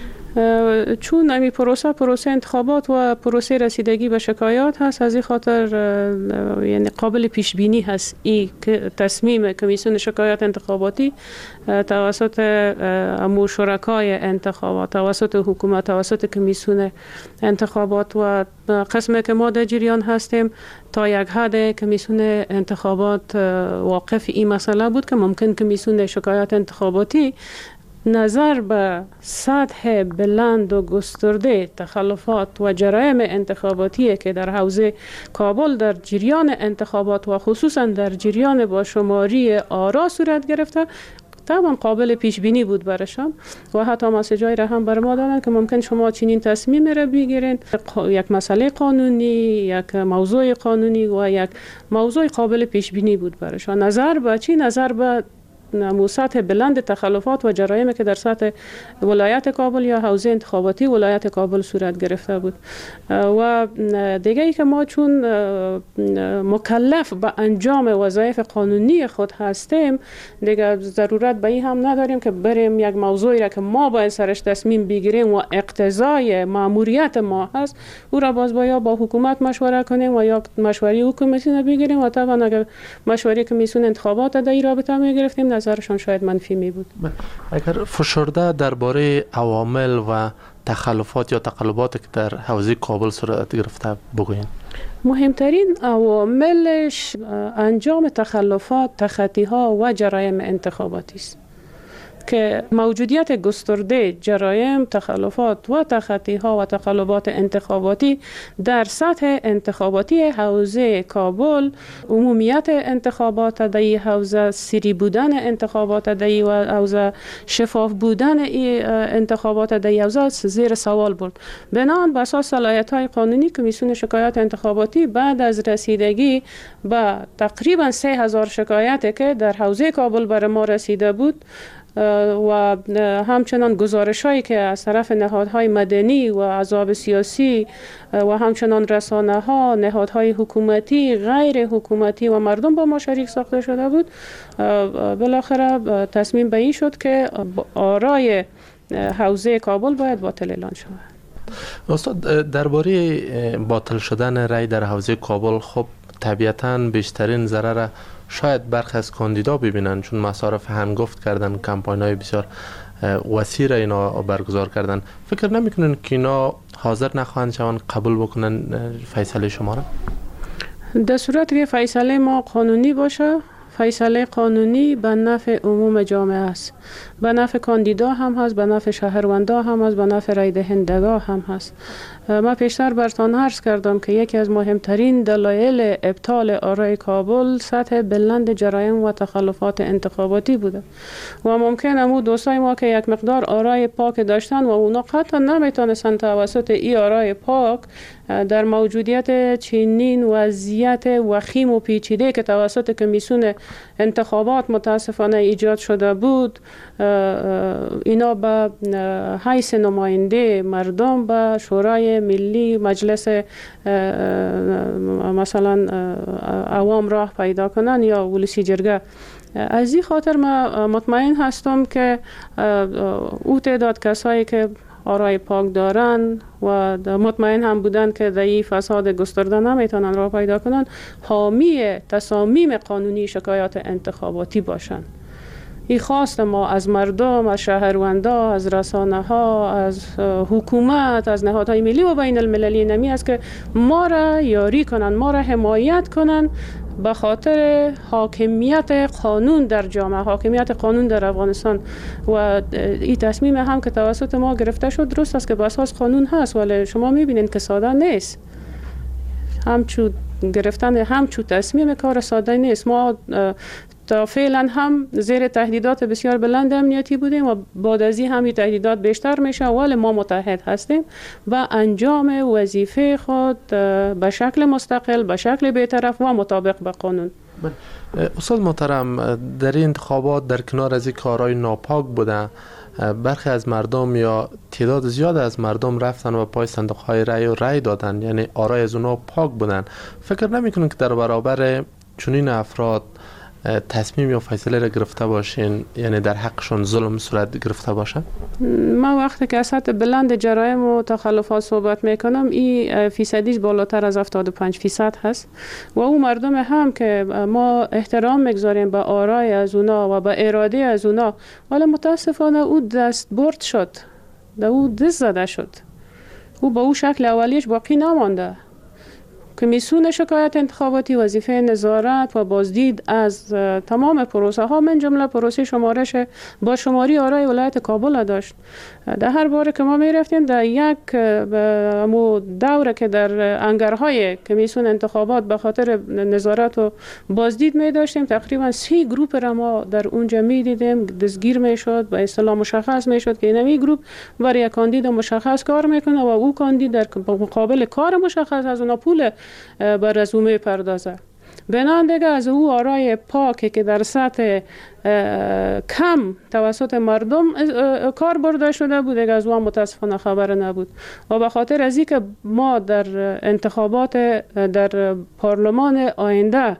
چون امی پروسه پروسه انتخابات و پروسه رسیدگی به شکایات هست، از این خاطر یعنی قابل پیش بینی هست این تصمیم کمیسیون شکایات انتخاباتی توسط امور شرکای انتخابات، توسط حکومت، توسط کمیسیون انتخابات و قسمی که ما در جریان هستیم تا یک حد کمیسیون انتخابات واقف این مسئله بود که ممکن کمیسیون شکایات انتخاباتی نظر به سطح بلند و گسترده تخلفات و جرایم انتخاباتی که در حوزه کابل در جریان انتخابات و خصوصا در جریان با شماری آرا صورت گرفته، طبعا قابل پیش بینی بود برشان و حتی مسیجای را هم بر ما دادن که ممکن شما چنین تصمیم را بگیرین. یک مسئله قانونی، یک موضوع قانونی و یک موضوع قابل پیش بینی بود برشان. نظر به چی؟ نظر به سطح بلند تخلفات و جرایم که در سطح ولایت کابل یا حوزه انتخاباتی ولایت کابل صورت گرفته بود. و دیگه ای که ما چون مکلف به انجام وظایف قانونی خود هستیم، دیگه ضرورت به این هم نداریم که بریم یک موضوعی را که ما باید سرش تصمیم بگیریم و اقتضای ماموریت ما هست او را باز با یا با حکومت مشوره کنیم و یا مشوره حکومتی بگیریم و طبعا اگر مشوره کمیسیون انتخابات در این رابطه میگرفتیم نظرشان شاید منفی می بود. اگر فشرده درباره عوامل و تخلفات یا تقلبات که در حوزه کابل صورت گرفته بگوین. مهمترین عواملش انجام تخلفات، تخطی ها و جرایم انتخاباتی است که موجودیت گسترده جرایم، تخلفات و تخطی ها و تقلبات انتخاباتی در سطح انتخاباتی حوزه کابل، عمومیت انتخابات در این حوزه، سری بودن انتخابات در این حوزه، شفاف بودن انتخابات در این حوزه زیر سوال برد. بنابراین بر اساس صلاحیت های قانونی کمیسیون شکایات انتخاباتی بعد از رسیدگی به تقریبا سه هزار شکایت که در حوزه کابل بر ما رسیده بود و همچنان گزارش هایی که از طرف نهادهای مدنی و احزاب سیاسی و همچنان رسانه ها، نهادهای حکومتی، غیر حکومتی و مردم با ما شریک ساخته شده بود، بالاخره تصمیم به این شد که آرای حوزه کابل باید باطل اعلان شود. استاد، درباره باطل شدن رای در حوزه کابل، خب طبیعتاً بیشترین ضرر شاید برخی از کاندیدا ببینن، چون مصارف هنگفت کردن، کمپاین‌های بسیار وسیع اینا برگزار کردن. فکر نمیکنن که اینا حاضر نخواهند شوند قبول بکنن فیصله شما را؟ در صورتی که فیصله ما قانونی باشه، فیصله قانونی به نفع عموم جامعه است، به نفع کاندیدا هم هست، به نفع شهروندا هم هست، به نفع رای دهندگان هم هست. ما پیشتر برتان عرض کردم که یکی از مهمترین دلایل ابطال آرای کابل سطح بلند جرایم و تخلفات انتخاباتی بوده و ممکن امو دوستای ما که یک مقدار آرای پاک داشتن و اونا قطعا نمیتونستن توسط ای آرای پاک در موجودیت چنین وضعیت وخیم و پیچیده که توسط کمیسیون انتخابات متاسفانه ایجاد شده بود، اینا به حیث نماینده مردم به شورای ملی مجلس مثلا عوام راه پیدا کنن یا ولسی جرگه. از این خاطر ما مطمئن هستم که او تعداد کسایی که آرای پاک دارن و مطمئن هم بودن که در این فساد گسترده نمیتونن راه پیدا کنن، حامی تصامیم قانونی شکایات انتخاباتی باشن. این خواست ما از مردم، از شهروندا، از رسانه ها، از حکومت، از نهادهای ملی و بین المللی نمی است که ما را یاری کنن، ما را حمایت کنن به خاطر حاکمیت قانون در جامعه، حاکمیت قانون در افغانستان. و این تصمیم هم که توسط ما گرفته شد درست است که به اساس قانون هست، ولی شما میبینید که ساده نیست. همچو گرفتن همچو تصمیم کار ساده نیست. ما تا فعلا هم زیر تهدیدات بسیار بلند امنیتی بودیم و بعد از این هم این تهدیدات بیشتر میشه، ولی ما متحد هستیم و انجام وظیفه خود به شکل مستقل، به شکل بی‌طرف و مطابق به قانون. استاد محترم، در این انتخابات در کنار از این کارهای ناپاک بوده، برخی از مردم یا تعداد زیاد از مردم رفتن و پای صندوق‌های رای و رای دادن، یعنی آرای از اونها پاک بودن. فکر نمی‌کنید که در برابر چنین افراد تصمیم یا فیصله را گرفته باشین، یعنی در حقشون ظلم صورت گرفته باشه؟ ما وقتی که از سطح بلند جرایم و تخلفات صحبت میکنم، این فیصدیش بالاتر از هفتاد و پنج فیصد هست و او مردم هم که ما احترام میگذاریم به آرای از اونا و به اراده از اونا، ولی متاسفانه او دست برد شد، در او دست زده شد، او با او شکل اولیش باقی نمانده. کمیسیون شکایات انتخاباتی وظیفه نظارت و بازدید از تمام پروسه ها من جمله پروسه شمارش با شماری آرای ولایت کابل داشت. در هر بار که ما می رفتیم در یک دوره که در انگرهای کمیسیون انتخابات به خاطر نظارت و بازدید می داشتیم، تقریبا سی گروپ را ما در اونجا می دیدیم دستگیر می شد، به اصطلاح مشخص می شد که این گروپ برای کاندید مشخص کار میکنه و او کاندید در مقابل کار مشخص از اون پول بر رزومه پردازه. بنان دیگه از او آرای پاکی که در سطح کم توسط مردم کار برده شده بود، دیگه از او متاسفانه خبر نبود و به خاطر از اینکه ما در انتخابات در پارلمان آینده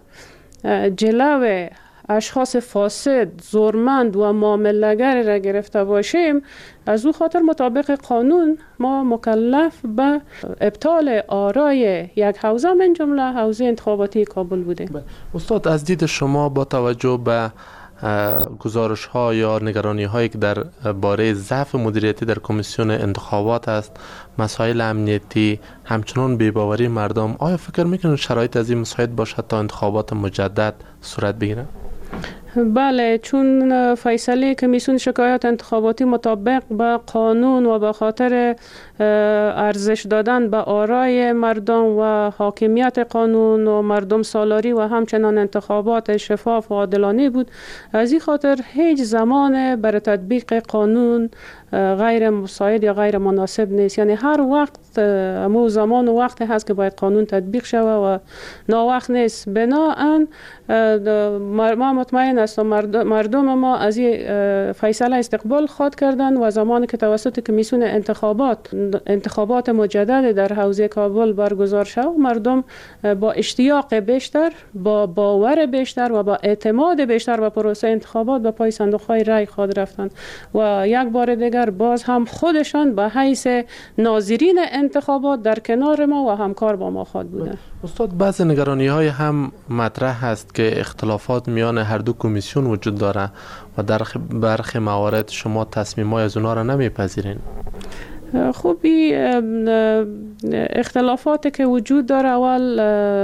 جلو اشخاص فاسد، زورمند و معامله‌گر را گرفته باشیم، از او خاطر مطابق قانون ما مکلف به ابطال آرای یک حوزه من جمله حوزه انتخاباتی کابل بودیم. استاد، از دید شما با توجه به گزارش ها یا نگرانی هایی که در باره ضعف مدیریتی در کمیسیون انتخابات است، مسائل امنیتی، همچنان بی‌باوری مردم، آیا فکر میکنید شرایط از این مساعد باشد تا انتخابات مجدد صورت بگیرد؟ بله، چون فیصله کمیسیون شکایات انتخاباتی مطابق به قانون و به خاطر ارزش دادن به آرای مردم و حاکمیت قانون و مردم سالاری و همچنان انتخابات شفاف و عادلانه بود، از این خاطر هیچ زمان برای تطبیق قانون غیر مساعد یا غیر مناسب نیست. یعنی هر وقت مو زمان و وقت هست که باید قانون تطبیق شود و ناوقت نیست. بناهن ما مطمئن هستم مردم ما از این فیصله استقبال خواد کردن و زمانی که توسط کمیسیون انتخابات انتخابات مجدد در حوزه کابل برگزار شد، مردم با اشتیاق بیشتر، با باور بیشتر و با اعتماد بیشتر به پروسه انتخابات به پای صندوق‌های رای خود رفتند و یک بار دیگر باز هم خودشان به حیث ناظرین انتخابات در کنار ما و همکار با ما خود بودند. استاد، بعض نگرانی های هم مطرح هست که اختلافات میان هر دو کمیسیون وجود داره و در برخی موارد شما تصمیم‌های از اونها را نمیپذیرین؟ خب این اختلافات که وجود داره اول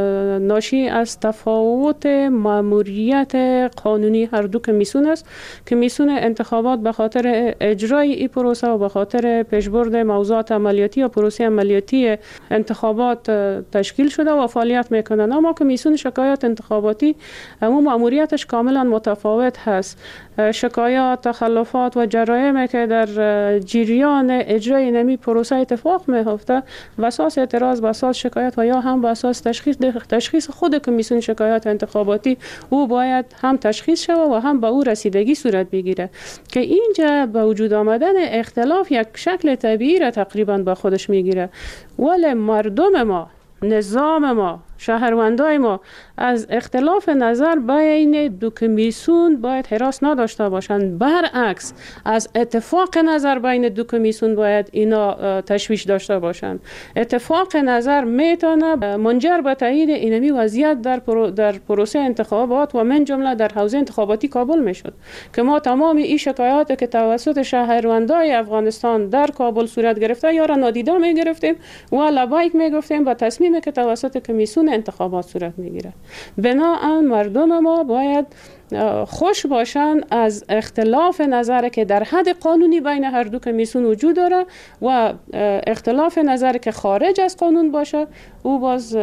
ناشی از تفاوت ماموریت قانونی هر دو کمیسیون است. کمیسیون انتخابات به خاطر اجرای این پروسه و به خاطر پیشبرد موضوعات عملیاتی یا پروسه عملیاتی انتخابات تشکیل شده و فعالیت میکنند، اما کمیسیون شکایات انتخاباتی اما ماموریتش کاملا متفاوت هست. شکایات، تخلفات و جرایمی که در جریان اجرای نمی پروسه اتفاق میفته و اساس اعتراض به اساس شکایت و یا هم به اساس تشخیص تشخیص خود کمیسیون شکایات انتخاباتی او باید هم تشخیص شود و هم به او رسیدگی صورت بگیره که اینجا به وجود آمدن اختلاف یک شکل طبیعی را تقریبا به خودش میگیره. ولی مردم ما، نظام ما، شهروندای ما از اختلاف نظر بین دو کمیسیون باید هراس نداشته باشند، برعکس از اتفاق نظر بین دو کمیسیون باید اینا تشویش داشته باشند. اتفاق نظر میتونه منجر به تایید اینمی وضعیت در پرو در پروسه انتخابات و من جمله در حوزه انتخاباتی کابل میشد که ما تمام این شکایات که توسط شهروندای افغانستان در کابل صورت گرفته یا را نادیده میگرفتیم و لبیک میگفتیم با تصمیمی که توسط کمیسیون انتخابات صورت میگیره. بنابراین مردم ما باید خوش باشن از اختلاف نظر که در حد قانونی بین هر دو کمیسیون وجود داره و اختلاف نظر که خارج از قانون باشه او باز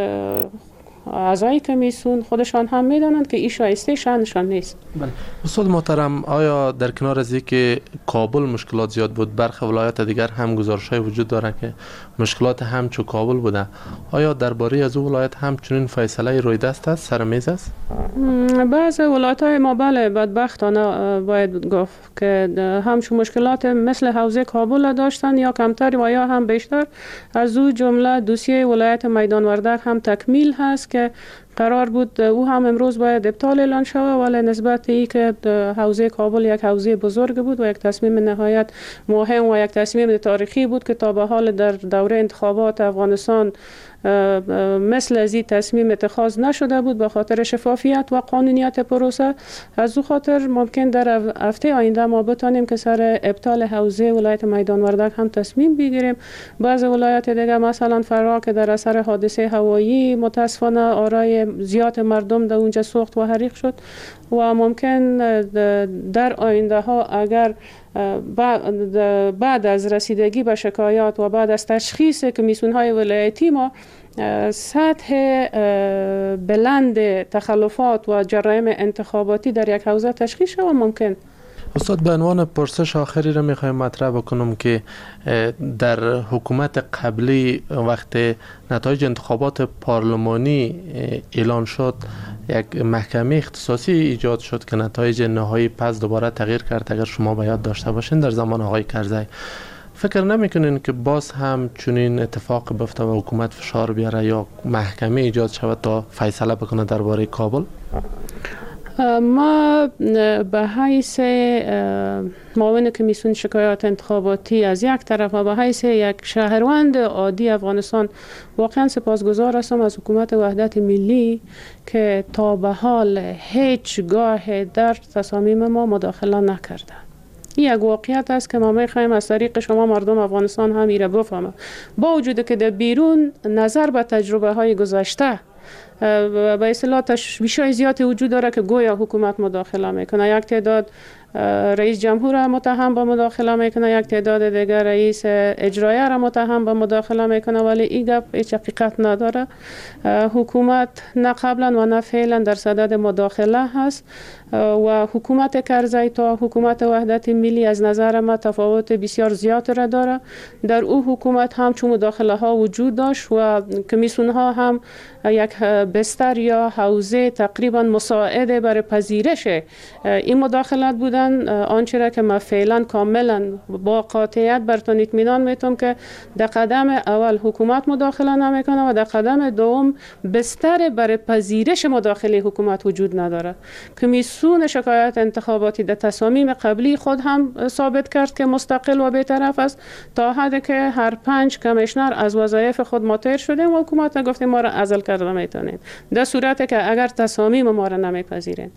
اعضای کمیسیون خودشان هم میدانند که این شایسته شانشان نیست. بله. استاد محترم، آیا در کنار از اینکه کابل مشکلات زیاد بود، برخی ولایات دیگر هم گزارش‌های وجود داره که مشکلات همچو کابل بوده، آیا درباره از او ولایت همچنین فیصله روی دست است، سر میز است؟ بعض ولایت‌های ما بله بدبختانه باید گفت که همچون مشکلات مثل حوزه کابل داشتن یا کمتر و یا هم بیشتر. از او جمله دوسیه ولایت میدان وردک هم تکمیل هست که قرار بود او هم امروز باید ابطال اعلان شود، ولی نسبت ای که حوزه کابل یک حوزه بزرگ بود و یک تصمیم نهایت مهم و یک تصمیم تاریخی بود که تا به حال در دوره انتخابات افغانستان مثل از این تصمیم اتخاذ نشده بود به خاطر شفافیت و قانونیت پروسه. از او خاطر ممکن در هفته آینده ما بتانیم که سر ابطال حوزه ولایت میدان وردک هم تصمیم بگیریم. بعض ولایت دیگه مثلا فرا که در اثر حادثه هوایی متاسفانه آرای زیاد مردم در اونجا سوخت و حریق شد و ممکن در آینده ها اگر بعد از رسیدگی به شکایات و بعد از تشخیص کمیسیون های ولایتی ما سطح بلند تخلفات و جرایم انتخاباتی در یک حوزه تشخیص شود ممکن. استاد، به عنوان پرسش آخری را میخوایم مطرح بکنم که در حکومت قبلی وقت نتایج انتخابات پارلمانی اعلان شد یک محکمه اختصاصی ایجاد شد که نتایج نهایی پس دوباره تغییر کرد. اگر شما به یاد داشته باشین در زمان آقای کرزی، فکر نمیکنین که باز هم چنین اتفاق بیفته و حکومت فشار بیاره یا محکمه ایجاد شود تا فیصله بکنه درباره کابل؟ ما به حیث معاون کمیسیون شکایات انتخاباتی از یک طرف و به حیث یک شهروند عادی افغانستان واقعا سپاسگزار هستم از حکومت وحدت ملی که تا به حال هیچگاه در تصامیم ما مداخله نکرده. این یک واقعیت است که ما میخوایم از طریق شما مردم افغانستان هم ایره بفهمه. با وجود که در بیرون نظر به تجربه های گذشته به اصطلاح تشویش‌های زیادی وجود داره که گویا حکومت مداخله میکنه، یک تعداد رئیس جمهور متهم به مداخله میکنه، یک تعداد دیگر رئیس اجرایه را متهم به مداخله میکنه، ولی این گپ هیچ حقیقت نداره. حکومت نه قبلا و نه فعلا در صدد مداخله هست و حکومت کرزی تا حکومت وحدت ملی از نظر ما تفاوت بسیار زیاد را داره. در او حکومت هم چون مداخله ها وجود داشت و کمیسیون ها هم یک بستر یا حوزه تقریبا مساعد برای پذیرش این مداخلات بودن. آنچه را که ما فعلا کاملا با قاطعیت براتون اطمینان میتونم که در قدم اول حکومت مداخله نمیکنه و در قدم دوم بستر برای پذیرش مداخله حکومت وجود نداره. کمیسیون شکایات انتخاباتی در تصامیم قبلی خود هم ثابت کرد که مستقل و بی‌طرف است تا حدی که هر پنج کمیشنر از وظایف خود مطیع شده و حکومت گفته ما را عزل کرده میتونید در صورتی که اگر تصامیم ما را نمیپذیرین.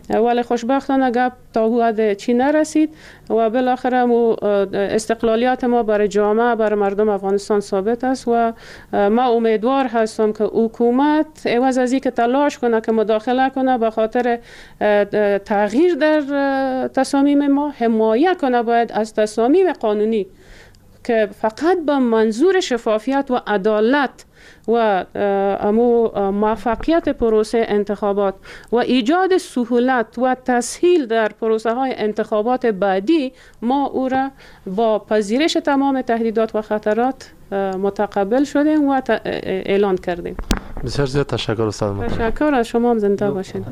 ولی خوشبختانه گپ تا حد چی نرسید و بالاخره مو استقلالیت ما برای جامعه برای مردم افغانستان ثابت است و ما امیدوار هستم که حکومت عوض از اینکه تلاش کنه که مداخله کنه به خاطر تغییر در تصامیم ما حمایت کنه باید از تصامیم قانونی که فقط به منظور شفافیت و عدالت و امو موفقیت پروسه انتخابات و ایجاد سهولت و تسهیل در پروسه های انتخابات بعدی ما او را با پذیرش تمام تهدیدات و خطرات متقبل شدیم و اعلان کردیم. بسیار زیاد تشکر استاد. تشکر از شما هم زنده باشید.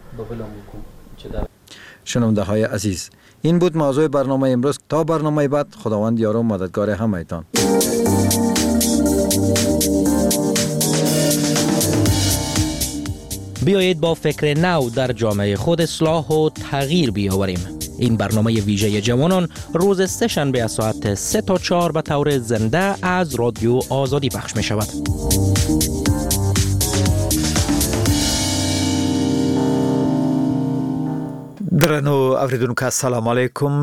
شنونده های عزیز، این بود موضوع برنامه امروز. تا برنامه بعد، خداوند یار و مددگار همه‌تان. بیایید با فکر نو در جامعه خود اصلاح و تغییر بیاوریم. این برنامه ویژه جوانان روز سه شنبه از ساعت سه تا چهار به طور زنده از رادیو آزادی پخش می شود. درنو اوریدونکو السلام علیکم.